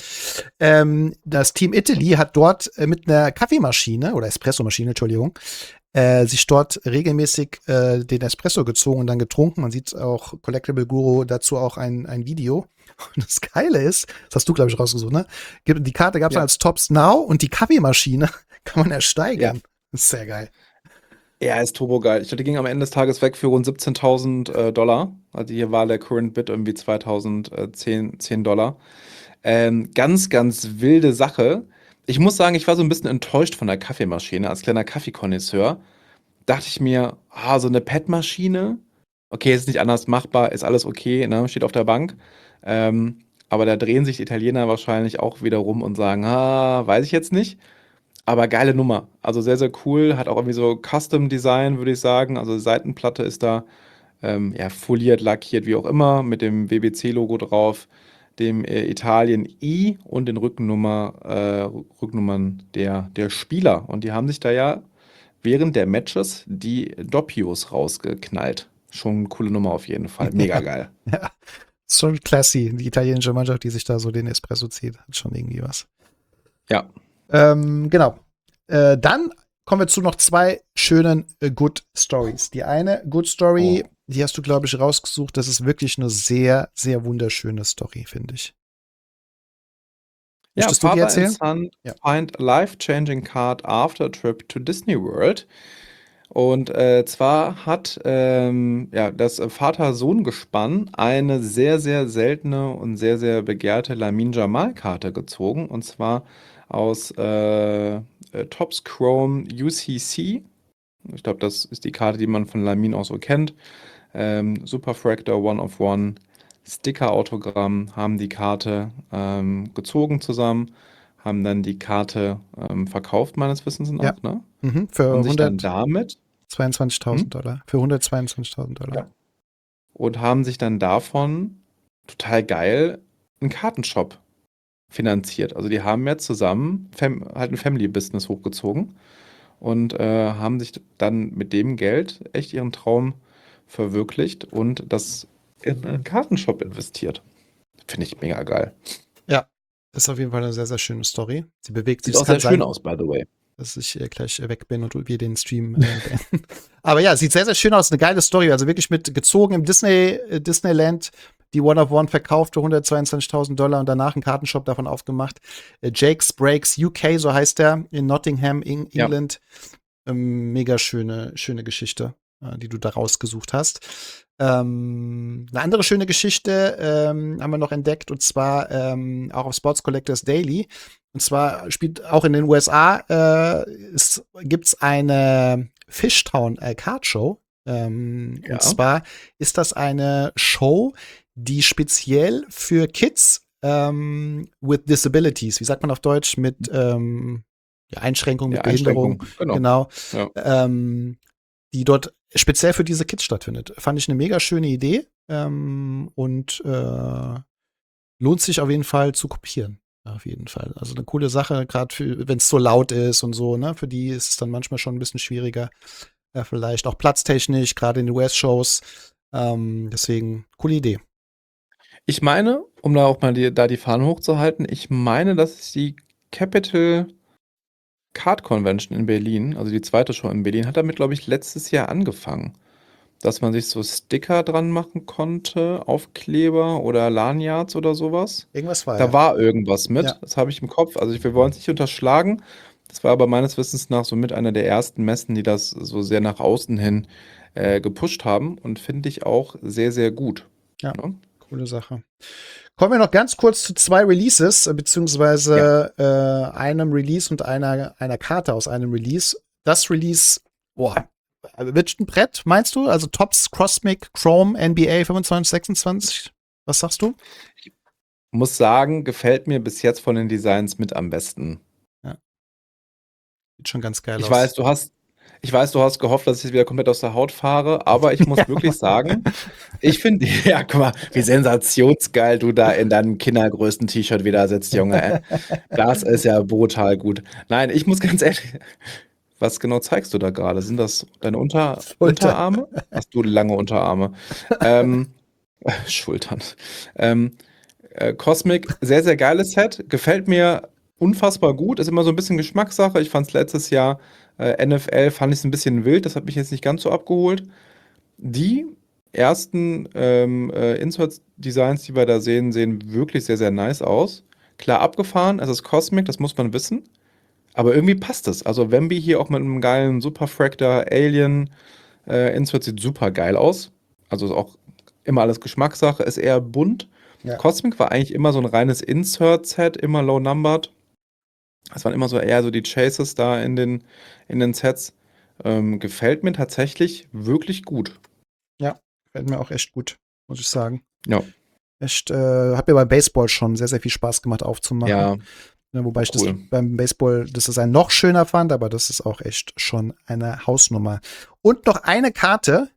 Das Team Italy hat dort mit einer Kaffeemaschine oder Espressomaschine, Entschuldigung, sich dort regelmäßig den Espresso gezogen und dann getrunken. Man sieht auch Collectible Guru dazu auch ein Video. Und das Geile ist, das hast du, glaube ich, rausgesucht, ne? Die Karte gab es als Tops Now und die Kaffeemaschine kann man ersteigern. Ja. Das ist sehr geil. Ja, ist turbo geil. Ich glaube, die ging am Ende des Tages weg für rund 17.000 Dollar. Also hier war der Current Bid irgendwie 2010 Dollar. Ganz, ganz wilde Sache. Ich muss sagen, ich war so ein bisschen enttäuscht von der Kaffeemaschine. Als kleiner Kaffeekonnoisseur dachte ich mir, so eine PET-Maschine, okay, ist nicht anders machbar, ist alles okay, ne? Steht auf der Bank. Aber da drehen sich die Italiener wahrscheinlich auch wieder rum und sagen, weiß ich jetzt nicht. Aber geile Nummer. Also sehr, sehr cool. Hat auch irgendwie so Custom Design, würde ich sagen. Also die Seitenplatte ist da foliert, lackiert, wie auch immer, mit dem WBC-Logo drauf, dem Italien I und den Rücknummern der Spieler. Und die haben sich da ja während der Matches die Doppios rausgeknallt. Schon eine coole Nummer auf jeden Fall. Mega geil. Ja, ist schon classy. Die italienische Mannschaft, die sich da so den Espresso zieht, hat schon irgendwie was. Ja. Genau. Dann kommen wir zu noch zwei schönen Good Stories. Die eine Good Story, die hast du, glaube ich, rausgesucht. Das ist wirklich eine sehr, sehr wunderschöne Story, finde ich. Möchtest du die erzählen? Son find a life-changing card after a trip to Disney World. Und zwar hat das Vater-Sohn-Gespann eine sehr, sehr seltene und sehr, sehr begehrte Lamine Jamal-Karte gezogen. Und zwar aus Topps Chrome UCC. Ich glaube, das ist die Karte, die man von Lamine auch so kennt. Super Fractor, One of One, Sticker-Autogramm, haben die Karte gezogen zusammen, haben dann die Karte verkauft, meines Wissens nach, ne? Für und sich dann damit 22.000 Dollar. Für 122.000 Dollar. Ja. Und haben sich dann davon total geil einen Kartenshop finanziert. Also die haben jetzt zusammen halt ein Family-Business hochgezogen und haben sich dann mit dem Geld echt ihren Traum verwirklicht und das in einen Kartenshop investiert. Finde ich mega geil. Ja, ist auf jeden Fall eine sehr, sehr schöne Story. Sie bewegt sich. Sieht auch Es kann sehr schön sein, aus, by the way. dass ich gleich weg bin und wir den Stream beenden. Aber ja, sieht sehr, sehr schön aus. Eine geile Story. Also wirklich mit gezogen im Disneyland, die One of One verkauft für $122.000 und danach einen Kartenshop davon aufgemacht. Jake's Breaks UK, so heißt der, in Nottingham, England. Mega schöne Geschichte, die du da rausgesucht hast. Eine andere schöne Geschichte haben wir noch entdeckt, und zwar auch auf Sports Collectors Daily. Und zwar spielt auch in den USA gibt's eine Fishtown Card Show. Und zwar ist das eine Show, die speziell für Kids with Disabilities, wie sagt man auf Deutsch, mit Einschränkungen, mit Behinderung, genau, ja. Die dort speziell für diese Kids stattfindet. Fand ich eine mega schöne Idee und lohnt sich auf jeden Fall zu kopieren. Auf jeden Fall. Also eine coole Sache, gerade wenn es so laut ist und so, ne? Für die ist es dann manchmal schon ein bisschen schwieriger. Vielleicht auch platztechnisch, gerade in den US-Shows. Deswegen, coole Idee. Ich meine, um da auch mal die Fahnen hochzuhalten, ich meine, dass es die Capital Card Convention in Berlin, also die zweite Show in Berlin, hat damit, glaube ich, letztes Jahr angefangen. Dass man sich so Sticker dran machen konnte, Aufkleber oder Lanyards oder sowas. Irgendwas war Da war irgendwas mit, das habe ich im Kopf. Also wir wollen es nicht unterschlagen. Das war aber meines Wissens nach so mit einer der ersten Messen, die das so sehr nach außen hin gepusht haben, und finde ich auch sehr, sehr gut. Ja, coole Sache. Kommen wir noch ganz kurz zu 2 Releases, beziehungsweise einem Release und einer Karte aus einem Release. Das Release, wird ein Brett, meinst du? Also Topps Cosmic Chrome NBA 2526. Was sagst du? Ich muss sagen, gefällt mir bis jetzt von den Designs mit am besten. Ja. Sieht schon ganz geil aus. Ich weiß, du hast gehofft, dass ich jetzt wieder komplett aus der Haut fahre, aber ich muss wirklich sagen, ich finde, ja, guck mal, wie sensationsgeil du da in deinem kindergrößten T-Shirt wieder sitzt, Junge. Das ist ja brutal gut. Nein, ich muss ganz ehrlich, was genau zeigst du da gerade? Sind das deine Unterarme? Hast du lange Unterarme? Schultern. Cosmic, sehr, sehr geiles Set. Gefällt mir unfassbar gut. Ist immer so ein bisschen Geschmackssache. Ich fand es letztes Jahr NFL, fand ich es ein bisschen wild. Das hat mich jetzt nicht ganz so abgeholt. Die ersten Insert-Designs, die wir da sehen, sehen wirklich sehr, sehr nice aus. Klar abgefahren, es ist Cosmic, das muss man wissen. Aber irgendwie passt es. Also Wemby hier auch mit einem geilen Superfractor Alien Insert sieht super geil aus. Also ist auch immer alles Geschmackssache, ist eher bunt. Ja. Cosmic war eigentlich immer so ein reines Insert-Set, immer low-numbered. Das waren immer so eher so die Chases da in den Sets. Gefällt mir tatsächlich wirklich gut. Ja, gefällt mir auch echt gut, muss ich sagen. Ja. Echt, hat mir beim Baseball schon sehr, sehr viel Spaß gemacht aufzumachen. Ja. Wobei ich das beim Baseball das Design noch schöner fand, aber das ist auch echt schon eine Hausnummer. Und noch eine Karte,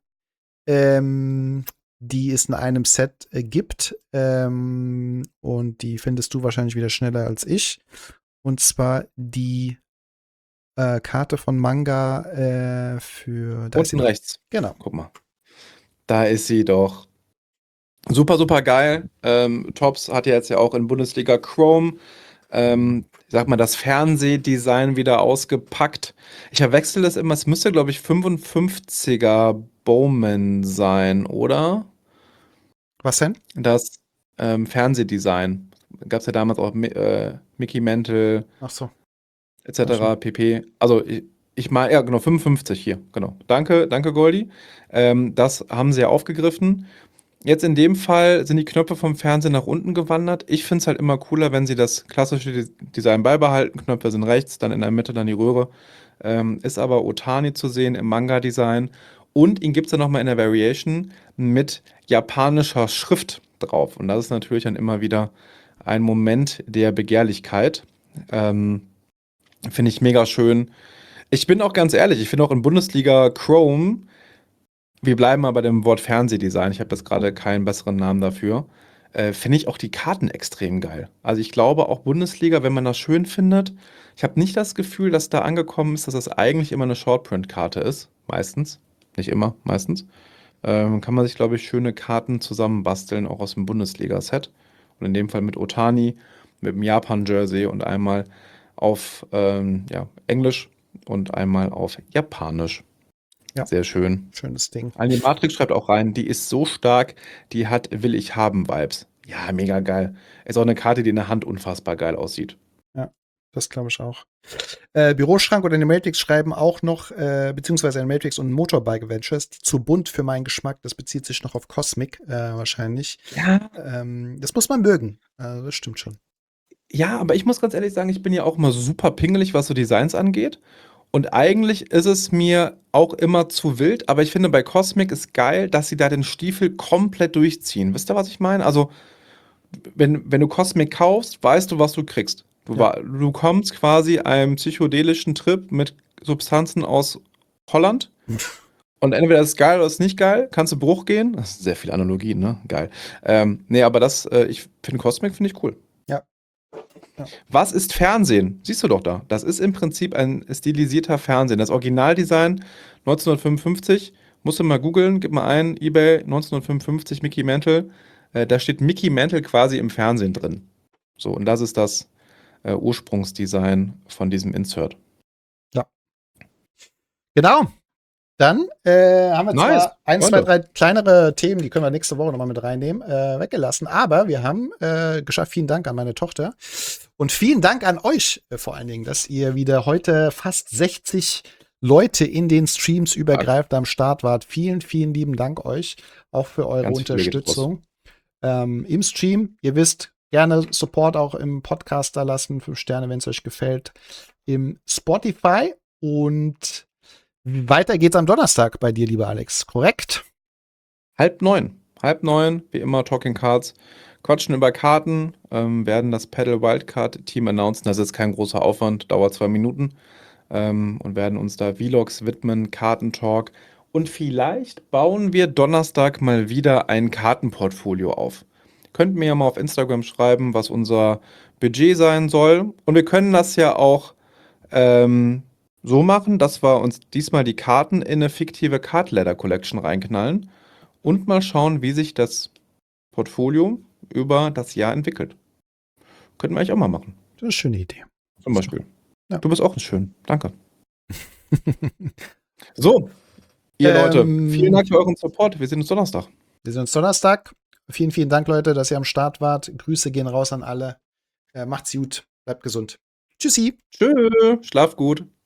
die es in einem Set gibt. Und die findest du wahrscheinlich wieder schneller als ich. Und zwar die Karte von Manga für... Unten rechts. Genau. Guck mal. Da ist sie doch. Super, super geil. Topps hat ja jetzt ja auch in Bundesliga Chrome ich sag mal, das Fernsehdesign wieder ausgepackt. Ich verwechsel das immer, es müsste, glaube ich, 55er Bowman sein, oder? Was denn? Das Fernsehdesign. Gab es ja damals auch Mickey Mantle, etc. pp. Also ich meine, ja genau, 55 hier, genau. Danke Goldi. Das haben sie ja aufgegriffen. Jetzt in dem Fall sind die Knöpfe vom Fernsehen nach unten gewandert. Ich finde es halt immer cooler, wenn sie das klassische Design beibehalten. Knöpfe sind rechts, dann in der Mitte dann die Röhre. Ist aber Otani zu sehen im Manga-Design. Und ihn gibt es dann nochmal in der Variation mit japanischer Schrift drauf. Und das ist natürlich dann immer wieder ein Moment der Begehrlichkeit. Finde ich mega schön. Ich bin auch ganz ehrlich, ich finde auch in Bundesliga Chrome, wir bleiben mal bei dem Wort Fernsehdesign, ich habe jetzt gerade keinen besseren Namen dafür, finde ich auch die Karten extrem geil. Also ich glaube auch Bundesliga, wenn man das schön findet. Ich habe nicht das Gefühl, dass da angekommen ist, dass das eigentlich immer eine Shortprint-Karte ist. Meistens. Nicht immer, meistens. Kann man sich, glaube ich, schöne Karten zusammenbasteln, auch aus dem Bundesliga-Set. Und in dem Fall mit Otani, mit dem Japan-Jersey und einmal auf Englisch und einmal auf Japanisch. Ja. Sehr schön. Schönes Ding. Die Matrix schreibt auch rein, die ist so stark, die hat Will ich haben Vibes. Ja, mega geil. Ist auch eine Karte, die in der Hand unfassbar geil aussieht. Das glaube ich auch. Büroschrank und Animatrix schreiben auch noch, beziehungsweise Animatrix und Motorbike Ventures, zu bunt für meinen Geschmack. Das bezieht sich noch auf Cosmic wahrscheinlich. Ja. Das muss man mögen. Das stimmt schon. Ja, aber ich muss ganz ehrlich sagen, ich bin ja auch immer super pingelig, was so Designs angeht. Und eigentlich ist es mir auch immer zu wild, aber ich finde, bei Cosmic ist geil, dass sie da den Stiefel komplett durchziehen. Wisst ihr, was ich meine? Also, wenn du Cosmic kaufst, weißt du, was du kriegst. Du kommst quasi einem psychedelischen Trip mit Substanzen aus Holland. Und entweder ist es geil oder ist es nicht geil. Kannst du Bruch gehen. Das sind sehr viele Analogien, ne? Geil. Nee, aber ich finde Cosmic finde ich cool. Ja. Was ist Fernsehen? Siehst du doch da. Das ist im Prinzip ein stilisierter Fernsehen. Das Originaldesign 1955. Musst du mal googeln, gib mal ein, eBay 1955 Mickey Mantle. Da steht Mickey Mantle quasi im Fernsehen drin. So, und das ist das Ursprungsdesign von diesem Insert. Ja. Genau. Dann haben wir zwar 1, 2, 3 kleinere Themen, die können wir nächste Woche nochmal mit reinnehmen, weggelassen. Aber wir haben geschafft, vielen Dank an meine Tochter. Und vielen Dank an euch vor allen Dingen, dass ihr wieder heute fast 60 Leute in den Streams übergreifend am Start wart. Vielen, vielen lieben Dank euch auch für eure Unterstützung im Stream. Ihr wisst, gerne Support auch im Podcast da lassen. 5 Sterne, wenn es euch gefällt. Im Spotify. Und weiter geht's am Donnerstag bei dir, lieber Alex. Korrekt? 8:30, wie immer, Talking Cards. Quatschen über Karten, werden das Paddle Wildcard Team announcen. Das ist jetzt kein großer Aufwand, dauert 2 Minuten. Und werden uns da Vlogs widmen, Kartentalk. Und vielleicht bauen wir Donnerstag mal wieder ein Kartenportfolio auf. Könnt mir ja mal auf Instagram schreiben, was unser Budget sein soll. Und wir können das ja auch so machen, dass wir uns diesmal die Karten in eine fiktive Card Ladder Collection reinknallen und mal schauen, wie sich das Portfolio über das Jahr entwickelt. Könnten wir eigentlich auch mal machen. Das ist eine schöne Idee. Zum Beispiel. Ja. Du bist auch schön. Danke. So, ihr Leute, vielen Dank für euren Support. Wir sehen uns Donnerstag. Wir sehen uns Donnerstag. Vielen, vielen Dank, Leute, dass ihr am Start wart. Grüße gehen raus an alle. Macht's gut. Bleibt gesund. Tschüssi. Tschö. Schlaf gut.